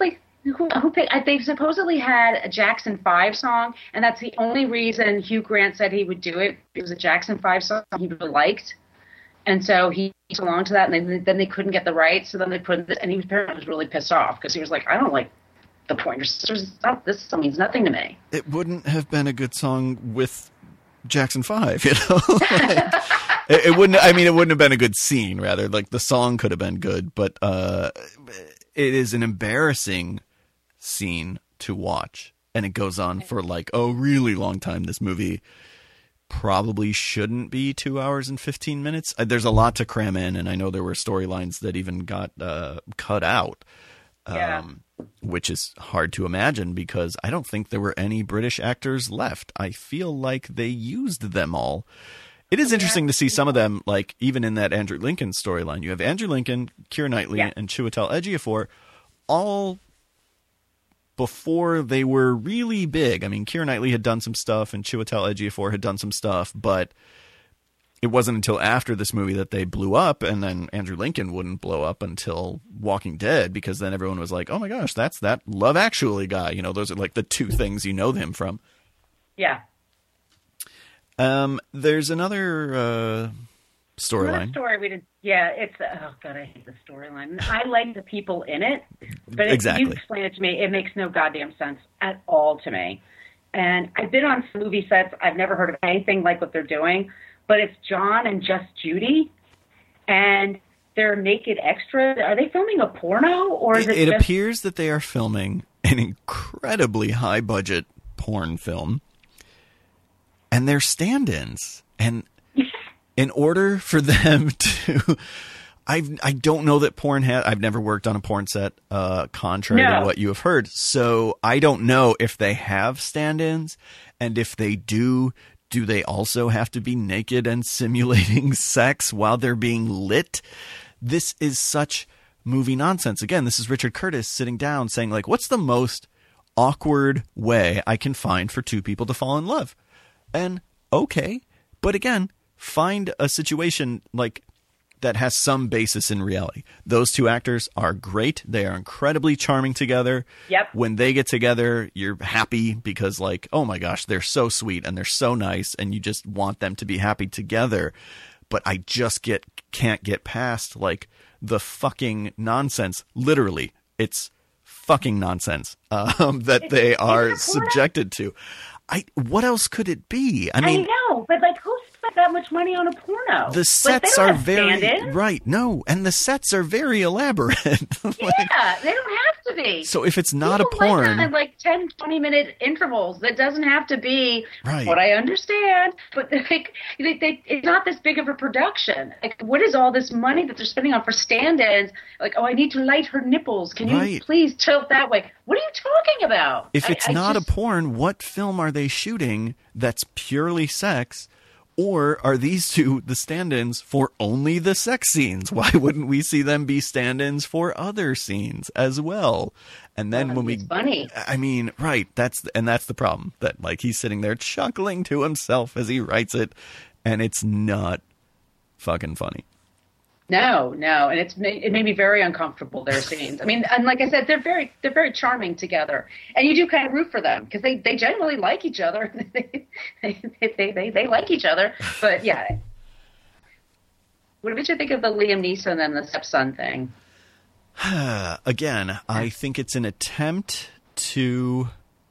Who picked, they supposedly had a Jackson 5 song, and that's the only reason Hugh Grant said he would do it. It was a Jackson 5 song he really liked. And so he belonged to that, and then they couldn't get the rights, so then they put this, and he apparently was really pissed off because he was like, I don't like the Pointer Sisters. This song means nothing to me. It wouldn't have been a good song with Jackson 5, you know? it wouldn't, I mean, it wouldn't have been a good scene, rather. Like, the song could have been good, but it is an embarrassing scene to watch. And it goes on for, like, a really long time. This movie probably shouldn't be 2 hours and 15 minutes. There's a lot to cram in, and I know there were storylines that even got cut out, which is hard to imagine because I don't think there were any British actors left. I feel like they used them all. It is interesting to see some of them, like even in that Andrew Lincoln storyline. You have Andrew Lincoln, Keira Knightley, and Chiwetel Ejiofor all before they were really big. I mean, Keira Knightley had done some stuff and Chiwetel Ejiofor had done some stuff, but it wasn't until after this movie that they blew up, and then Andrew Lincoln wouldn't blow up until Walking Dead, because then everyone was like, oh my gosh, that's that Love Actually guy. You know, those are like the two things you know him from. Yeah. There's another storyline. Story we did. Yeah, it's oh god, I hate the storyline. I like the people in it, but exactly. If you explain it to me, it makes no goddamn sense at all to me. And I've been on some movie sets. I've never heard of anything like what they're doing, but it's John and just Judy, and they're naked extras. Are they filming a porno, or is it appears that they are filming an incredibly high budget porn film, and they're stand-ins, and in order for them to, I don't know that porn has, I've never worked on a porn set, contrary to what you have heard. So I don't know if they have stand-ins, and if they do they also have to be naked and simulating sex while they're being lit? This is such movie nonsense. Again, this is Richard Curtis sitting down saying, like, what's the most awkward way I can find for two people to fall in love? And okay, but again, find a situation like that has some basis in reality. Those two actors are great. They are incredibly charming together. Yep. When they get together, you're happy because, like, oh my gosh, they're so sweet and they're so nice, and you just want them to be happy together. But I just can't get past, like, the fucking nonsense. Literally, it's fucking nonsense that they are subjected to. What else could it be? I mean, I know, but like, who spent that much money on a porno? The sets are very right. No, and the sets are very elaborate. Like, yeah, they don't have to be. So if it's not people a porn, like 10, 20-minute intervals, that doesn't have to be. Right. What I understand, but like, it's not this big of a production. Like, what is all this money that they're spending on for stand-ins? Like, oh, I need to light her nipples. Can you please tilt that way? What are you talking about? If it's not a porn, what film are they shooting that's purely sex? Or are these two the stand-ins for only the sex scenes? Why wouldn't we see them be stand-ins for other scenes as well? And then funny. I mean, right, that's the problem. That, like, he's sitting there chuckling to himself as he writes it, and it's not fucking funny. No, and it made me very uncomfortable, their scenes. I mean, and like I said, they're very charming together, and you do kind of root for them because they generally like each other. they like each other, but yeah. What did you think of the Liam Neeson and the stepson thing? Again, I think it's an attempt to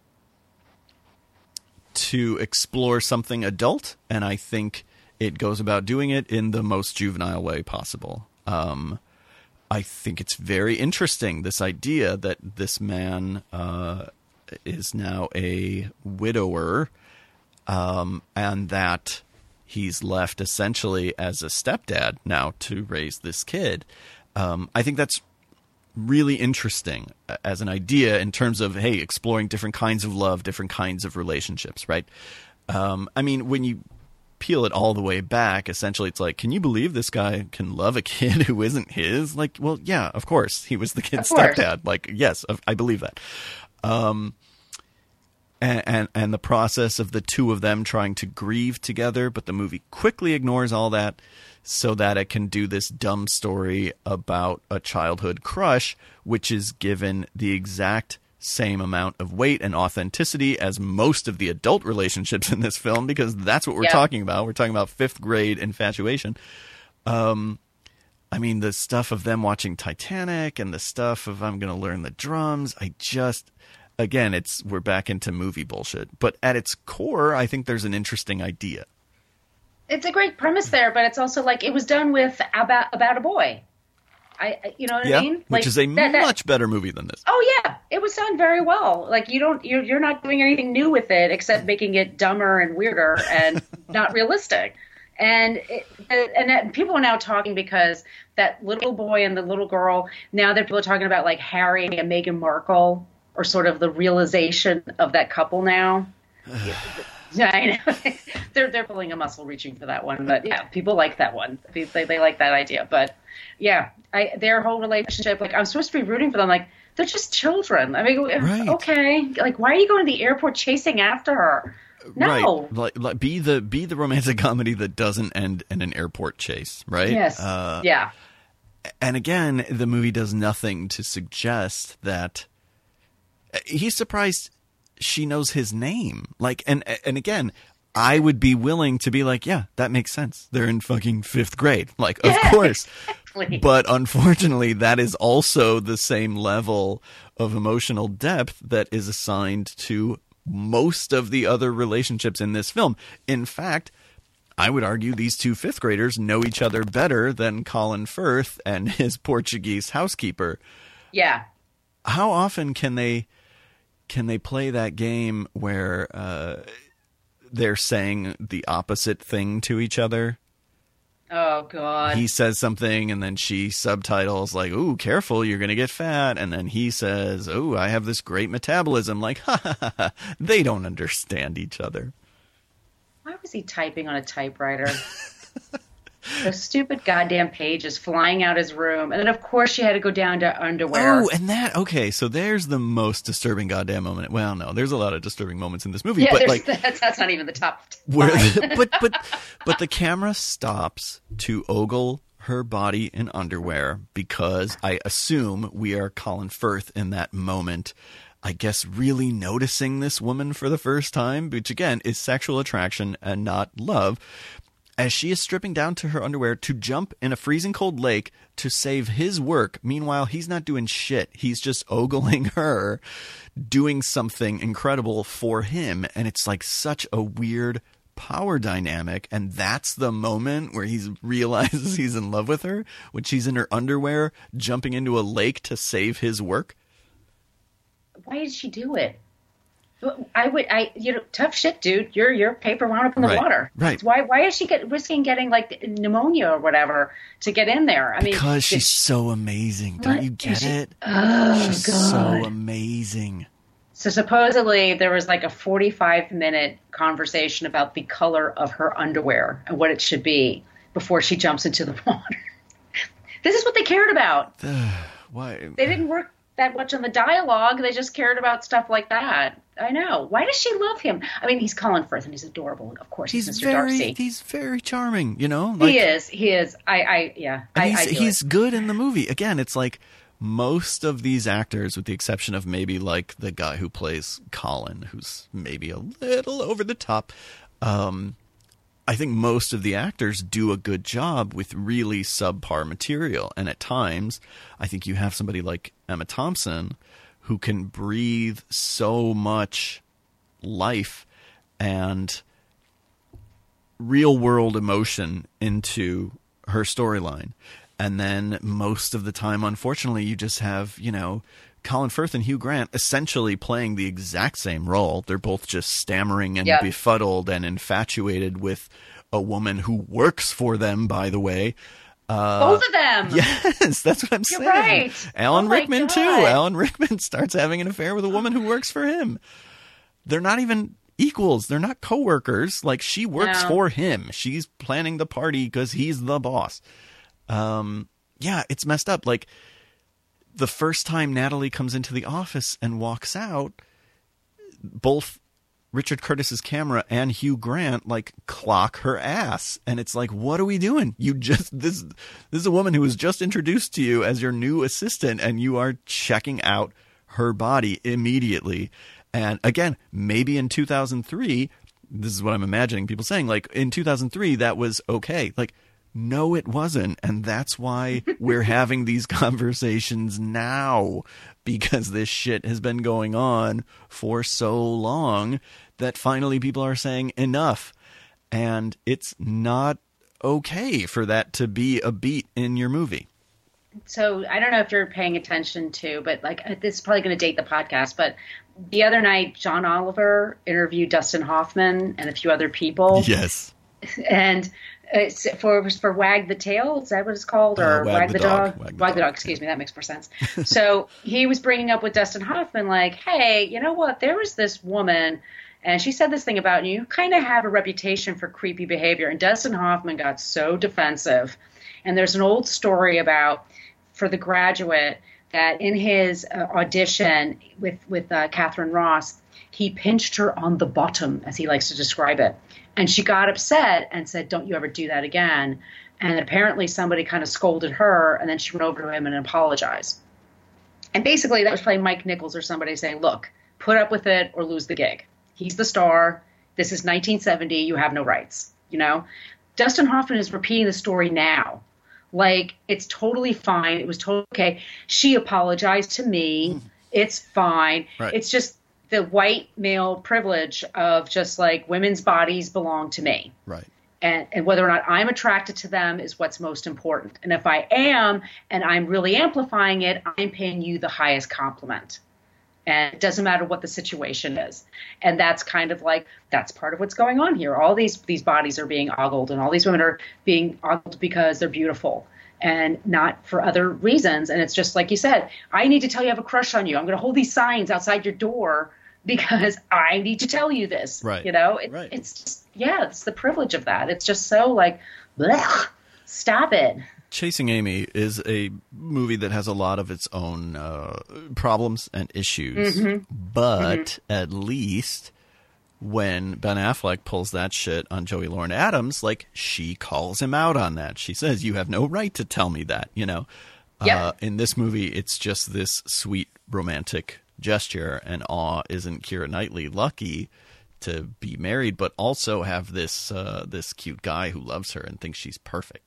explore something adult, and I think it goes about doing it in the most juvenile way possible. I think it's very interesting, this idea that this man is now a widower, and that he's left essentially as a stepdad now to raise this kid. I think that's really interesting as an idea in terms of, hey, exploring different kinds of love, different kinds of relationships, right? I mean, when you peel it all the way back, essentially it's like, can you believe this guy can love a kid who isn't his? Like, well, yeah, of course. He was the kid's stepdad. Like, yes, I believe that. And the process of the two of them trying to grieve together, but the movie quickly ignores all that so that it can do this dumb story about a childhood crush, which is given the exact same amount of weight and authenticity as most of the adult relationships in this film, because that's what we're talking about. We're talking about fifth grade infatuation. I mean, the stuff of them watching Titanic and the stuff of I'm going to learn the drums. Again, we're back into movie bullshit. But at its core, I think there's an interesting idea. It's a great premise there, but it's also like it was done with about a boy. You know what I mean? Which is a much better movie than this. Oh yeah, it was done very well. Like you're not doing anything new with it except making it dumber and weirder and not realistic. And people are now talking because that little boy and the little girl, now that people are talking about like Harry and Meghan Markle, or sort of the realization of that couple now. Yeah, I know. They're pulling a muscle reaching for that one, but yeah, people like that one. They like that idea. But yeah, their whole relationship, like I'm supposed to be rooting for them, like they're just children. I mean, right. Okay, like why are you going to the airport chasing after her? No, right. Like be the romantic comedy that doesn't end in an airport chase, right? Yes. Yeah. And again, the movie does nothing to suggest that he's surprised she knows his name. Like, and again, I would be willing to be like, yeah, that makes sense. They're in fucking fifth grade. Like, of course. Exactly. But unfortunately, that is also the same level of emotional depth that is assigned to most of the other relationships in this film. In fact, I would argue these two fifth graders know each other better than Colin Firth and his Portuguese housekeeper. Yeah. How often can they play that game where they're saying the opposite thing to each other? Oh, God. He says something, and then she subtitles like, ooh, careful, you're going to get fat. And then he says, ooh, I have this great metabolism. Like, ha, ha, ha, ha. They don't understand each other. Why was he typing on a typewriter? Those stupid goddamn pages flying out his room. And then, of course, she had to go down to underwear. Oh, and okay, so there's the most disturbing goddamn moment. Well, no, there's a lot of disturbing moments in this movie. Yeah, but like, that's not even the top but the camera stops to ogle her body in underwear because I assume we are Colin Firth in that moment. I guess really noticing this woman for the first time, which again is sexual attraction and not love, as she is stripping down to her underwear to jump in a freezing cold lake to save his work. Meanwhile, he's not doing shit. He's just ogling her, doing something incredible for him. And it's like such a weird power dynamic. And that's the moment where he realizes he's in love with her, when she's in her underwear, jumping into a lake to save his work. Why did she do it? Tough shit, dude. Your paper wound up in the water. Right. Why is she risking getting like pneumonia or whatever to get in there? Because she's so amazing. Don't you get it? Oh, she's God. so amazing. So supposedly there was like a 45-minute conversation about the color of her underwear and what it should be before she jumps into the water. This is what they cared about. Why? They didn't work that much on the dialogue. They just cared about stuff like that. I know. Why does she love him? I mean, he's Colin Firth and he's adorable. Of course, he's Mr. Darcy. He's very charming, you know? Like, he is. He's good in the movie. Again, it's like most of these actors, with the exception of maybe like the guy who plays Colin, who's maybe a little over the top, I think most of the actors do a good job with really subpar material. And at times, I think you have somebody like Emma Thompson who can breathe so much life and real world emotion into her storyline. And then most of the time, unfortunately, you just have, Colin Firth and Hugh Grant essentially playing the exact same role. They're both just stammering and befuddled and infatuated with a woman who works for them, by the way. Both of them. Yes, that's what I'm You're saying. Right. Alan Rickman, too. Alan Rickman starts having an affair with a woman who works for him. They're not even equals. They're not coworkers. Like, she works for him. She's planning the party because he's the boss. It's messed up. Like, the first time Natalie comes into the office and walks out, both Richard Curtis's camera and Hugh Grant like clock her ass, and it's like, what are we doing? This is a woman who was just introduced to you as your new assistant, and you are checking out her body immediately. And again, maybe in 2003, this is what I'm imagining people saying, like in 2003, that was okay. Like, no, it wasn't. And that's why we're having these conversations now, because this shit has been going on for so long that finally people are saying enough. And it's not okay for that to be a beat in your movie. So I don't know if you're paying attention to, but like this is probably going to date the podcast, but the other night, John Oliver interviewed Dustin Hoffman and a few other people. Yes. And it's for Wag the Tail, is that what it's called? Or Wag the Dog? Wag the Dog, excuse me, that makes more sense. So he was bringing up with Dustin Hoffman, like, hey, you know what? There was this woman, and she said this thing about you. You kind of have a reputation for creepy behavior. And Dustin Hoffman got so defensive. And there's an old story about, for The Graduate, that in his audition with Catherine Ross, he pinched her on the bottom, as he likes to describe it. And she got upset and said, don't you ever do that again. And apparently somebody kind of scolded her, and then she went over to him and apologized. And basically that was probably Mike Nichols or somebody saying, look, put up with it or lose the gig. He's the star. This is 1970. You have no rights. You know, Dustin Hoffman is repeating the story now. Like, it's totally fine. It was totally okay. She apologized to me. It's fine. Right. It's just the white male privilege of just like women's bodies belong to me. Right. And whether or not I'm attracted to them is what's most important. And if I am, and I'm really amplifying it, I'm paying you the highest compliment. And it doesn't matter what the situation is. And that's kind of like, that's part of what's going on here. All these bodies are being ogled, and all these women are being ogled because they're beautiful and not for other reasons. And it's just like you said, I need to tell you I have a crush on you. I'm going to hold these signs outside your door because I need to tell you this. Right. You know, Right. It's just, yeah, it's the privilege of that. It's just so like, blech, stop it. Chasing Amy is a movie that has a lot of its own problems and issues, but at least when Ben Affleck pulls that shit on Joey Lauren Adams, like, she calls him out on that. She says, you have no right to tell me that, you know. Yep. In this movie, it's just this sweet romantic gesture, and isn't Keira Knightley lucky to be married, but also have this this cute guy who loves her and thinks she's perfect.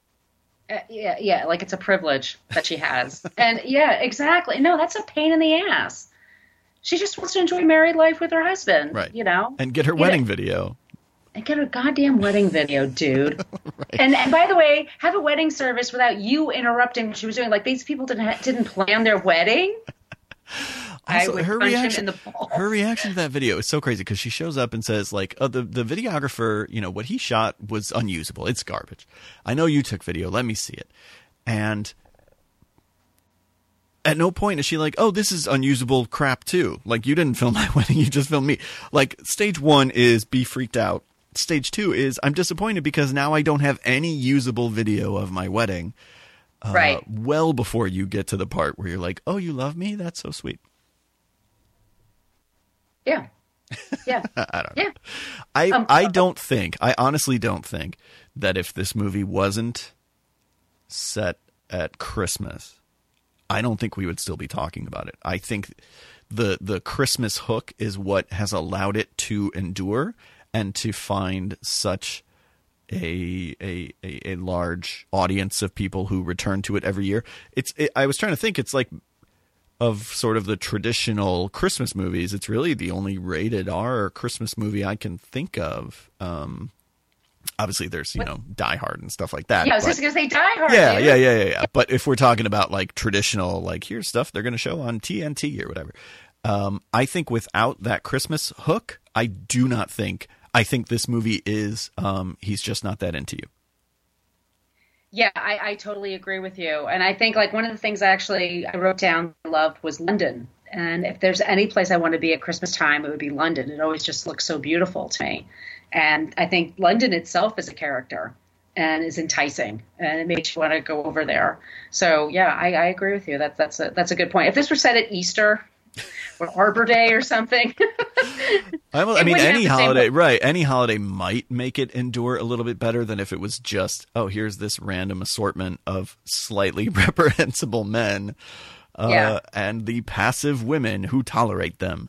Yeah, like it's a privilege that she has. And yeah, exactly. No, that's a pain in the ass. She just wants to enjoy married life with her husband, right? You know, and get her wedding video. And get her goddamn wedding video, dude. Right. And by the way, have a wedding service without you interrupting what she was doing. Like, these people didn't plan their wedding. Also, I would punch him in the balls. Her reaction to that video is so crazy, because she shows up and says, like, oh, the videographer, you know, what he shot was unusable. It's garbage. I know you took video. Let me see it. And at no point is she like, oh, this is unusable crap too. Like, you didn't film my wedding. You just filmed me. Like, stage one is be freaked out. Stage two is I'm disappointed because now I don't have any usable video of my wedding. Right. Well before you get to the part where you're like, oh, you love me? That's so sweet. Yeah. Yeah. I don't know. Yeah. I honestly don't think that if this movie wasn't set at Christmas, I don't think we would still be talking about it. I think the Christmas hook is what has allowed it to endure and to find such a large audience of people who return to it every year. I was trying to think, it's like, of sort of the traditional Christmas movies, it's really the only rated R Christmas movie I can think of. Obviously there's, you know, Die Hard and stuff like that. Yeah, I was just going to say Die Hard. Yeah. But if we're talking about like traditional, like, here's stuff they're going to show on TNT or whatever. I think without that Christmas hook, I think this movie is, he's just not that into you. Yeah, I totally agree with you. And I think, like, one of the things I wrote down I loved was London. And if there's any place I want to be at Christmas time, it would be London. It always just looks so beautiful to me. And I think London itself is a character and is enticing, and it makes you want to go over there. So yeah, I agree with you. That's a good point. If this were set at Easter or Arbor Day or something, I mean, any holiday, right? Any holiday might make it endure a little bit better than if it was just, oh, here's this random assortment of slightly reprehensible men. and the passive women who tolerate them.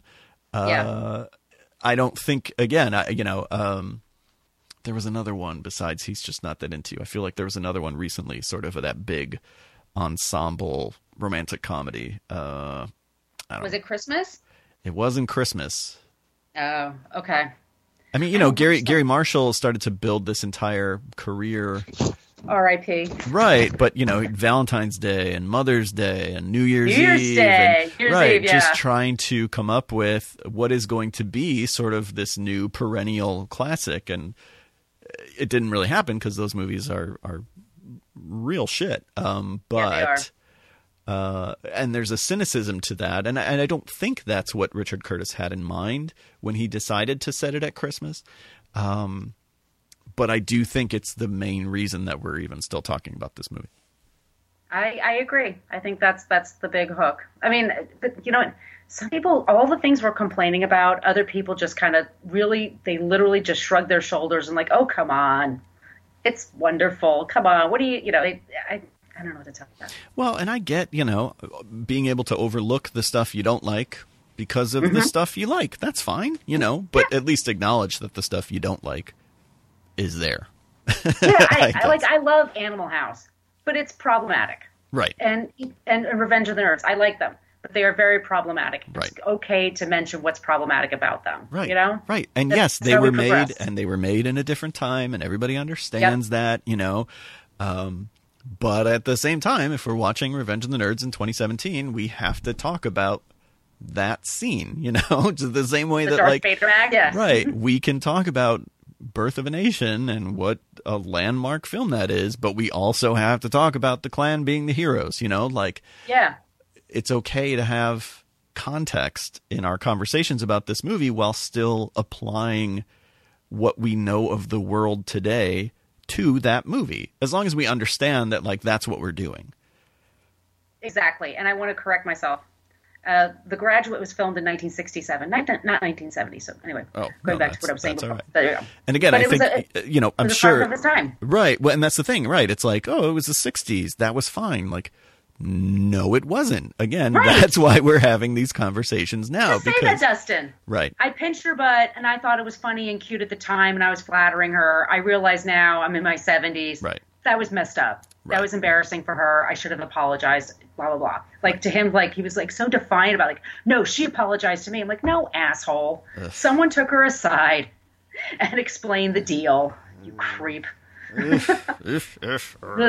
I don't think, again, there was another one besides He's Just Not That Into You. I feel like there was another one recently, sort of that big ensemble romantic comedy. Was it Christmas? It wasn't Christmas. Oh, okay. I mean, Gary Marshall started to build this entire career. R.I.P. Right, but Valentine's Day and Mother's Day and New Year's Eve, just trying to come up with what is going to be sort of this new perennial classic, and it didn't really happen because those movies are real shit. But and there's a cynicism to that, and I don't think that's what Richard Curtis had in mind when he decided to set it at Christmas. But I do think it's the main reason that we're even still talking about this movie. I agree. I think that's the big hook. I mean, some people, all the things we're complaining about, other people just kind of they literally just shrug their shoulders and like, oh, come on. It's wonderful. Come on. What do you, I don't know what to tell you. Well, and I get, being able to overlook the stuff you don't like because of the stuff you like. That's fine, but at least acknowledge that the stuff you don't like is there. I love Animal House, but it's problematic. Right. And Revenge of the Nerds, I like them, but they are very problematic. Right. It's okay to mention what's problematic about them. Right. Right. And That's they were made, and they were made in a different time, and everybody understands that, but at the same time, if we're watching Revenge of the Nerds in 2017, we have to talk about that scene, just the same way that Darth Vader mag? Yes. Right. We can talk about Birth of a Nation and what a landmark film that is, but we also have to talk about the Klan being the heroes, it's okay to have context in our conversations about this movie while still applying what we know of the world today to that movie, as long as we understand that that's what we're doing. Exactly. And I want to correct myself. The Graduate was filmed in 1967, not 1970. So anyway, going back to what I was saying before. Right. There you go. And again, I think, I'm sure. Of his time. Right. Well, and that's the thing, right? It's like, it was the 60s. That was fine. No, it wasn't. Again, That's why we're having these conversations now. Just say that, Dustin. Right. I pinched her butt, and I thought it was funny and cute at the time, and I was flattering her. I realize now I'm in my 70s. Right. That was messed up. Right. That was embarrassing for her. I should have apologized, blah, blah, blah. To him, he was so defiant about no, she apologized to me. I'm like, no, asshole. Ugh. Someone took her aside and explained the deal. You creep. It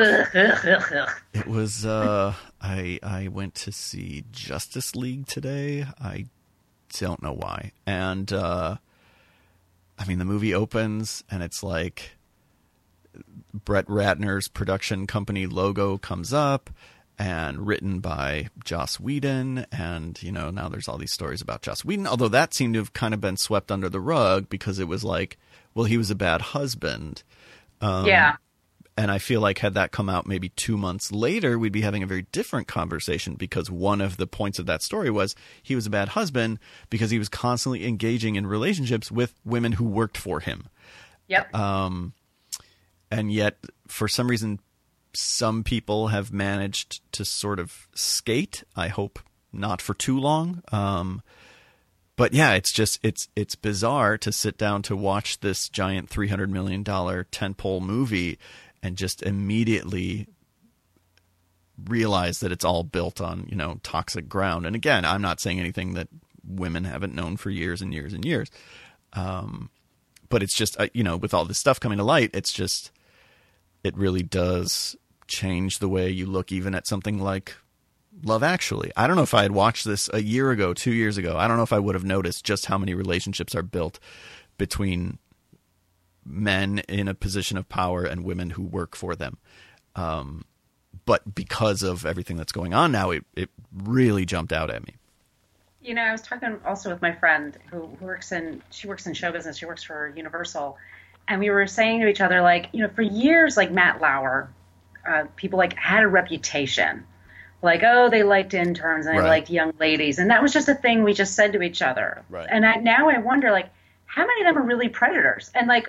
was, I went to see Justice League today. I don't know why. And, the movie opens and it's Brett Ratner's production company logo comes up, and written by Joss Whedon. And, now there's all these stories about Joss Whedon, although that seemed to have kind of been swept under the rug because it was he was a bad husband. And I feel like had that come out maybe 2 months later, we'd be having a very different conversation, because one of the points of that story was he was a bad husband because he was constantly engaging in relationships with women who worked for him. Yep. And yet, for some reason, some people have managed to sort of skate. I hope not for too long. But yeah, it's bizarre to sit down to watch this giant $300 million tentpole movie and just immediately realize that it's all built on, toxic ground. And again, I'm not saying anything that women haven't known for years and years and years. But it's just, with all this stuff coming to light, it really does change the way you look even at something like Love Actually. I don't know if I had watched this a year ago, 2 years ago. I don't know if I would have noticed just how many relationships are built between men in a position of power and women who work for them. But because of everything that's going on now, it really jumped out at me. I was talking also with my friend who works in show business. She works for Universal. And we were saying to each other, for years, Matt Lauer, people had a reputation. They liked interns and they liked young ladies. And that was just a thing we just said to each other. Right. And now I wonder, how many of them are really predators? And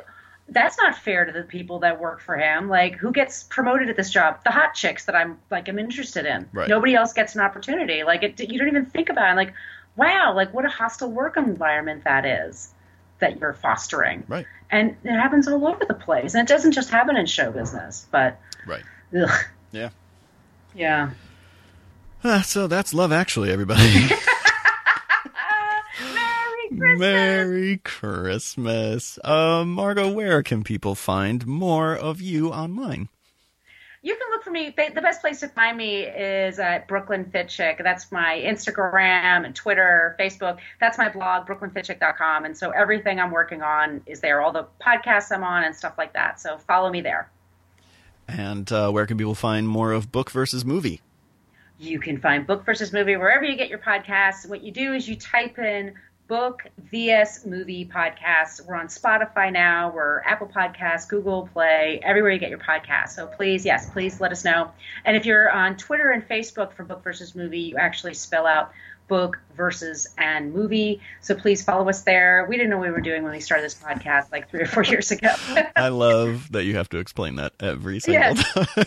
that's not fair to the people that work for him. Like, who gets promoted at this job? The hot chicks that I'm interested in. Right. Nobody else gets an opportunity. Like, you don't even think about it. Like, wow, like what a hostile work environment that is that you're fostering. Right. And it happens all over the place. And it doesn't just happen in show business, but right. Ugh. Yeah. Yeah. So that's Love Actually, everybody. Merry Christmas. Merry Christmas. Margot, where can people find more of you online? You can look for me. The best place to find me is at Brooklyn Fit Chick. That's my Instagram and Twitter, Facebook. That's my blog, brooklynfitchick.com. And so everything I'm working on is there. All the podcasts I'm on and stuff like that. So follow me there. And where can people find more of Book versus Movie? You can find Book versus Movie wherever you get your podcasts. What you do is you type in Book vs Movie Podcast. We're on Spotify now. We're Apple Podcasts, Google Play, everywhere you get your podcasts. So please let us know. And if you're on Twitter and Facebook for Book versus Movie, you actually spell out book versus and movie. So please follow us there. We didn't know what we were doing when we started this podcast like 3 or 4 years ago. I love that you have to explain that every single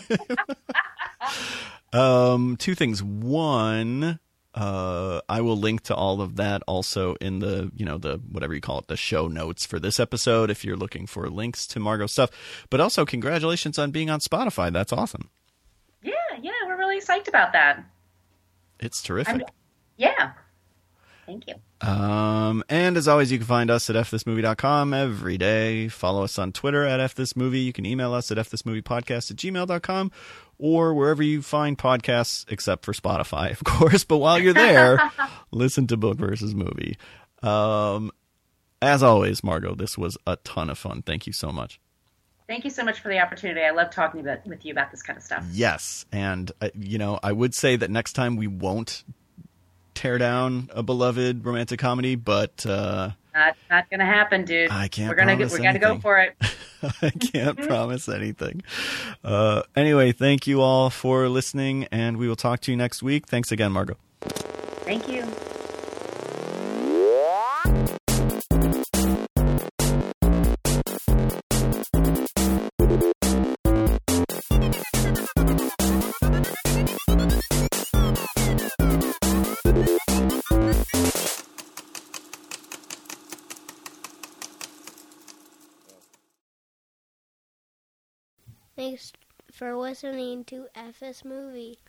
time. 2 things. One, I will link to all of that also in the whatever you call it, the show notes for this episode if you're looking for links to Margot's stuff. But also congratulations on being on Spotify. That's awesome. Yeah, we're really psyched about that. It's terrific. Yeah. Thank you. And as always, you can find us at fthismovie.com every day. Follow us on Twitter at fthismovie. You can email us at fthismoviepodcast@gmail.com or wherever you find podcasts, except for Spotify, of course. But while you're there, listen to Book versus Movie. As always, Margot, this was a ton of fun. Thank you so much. Thank you so much for the opportunity. I love talking with you about this kind of stuff. Yes. And, I would say that next time we won't tear down a beloved romantic comedy, but not gonna happen, dude. I can't. We're gonna go for it. I can't promise anything. Anyway, thank you all for listening, and we will talk to you next week. Thanks again, Margot. Thank you. Thanks for listening to FS Movie.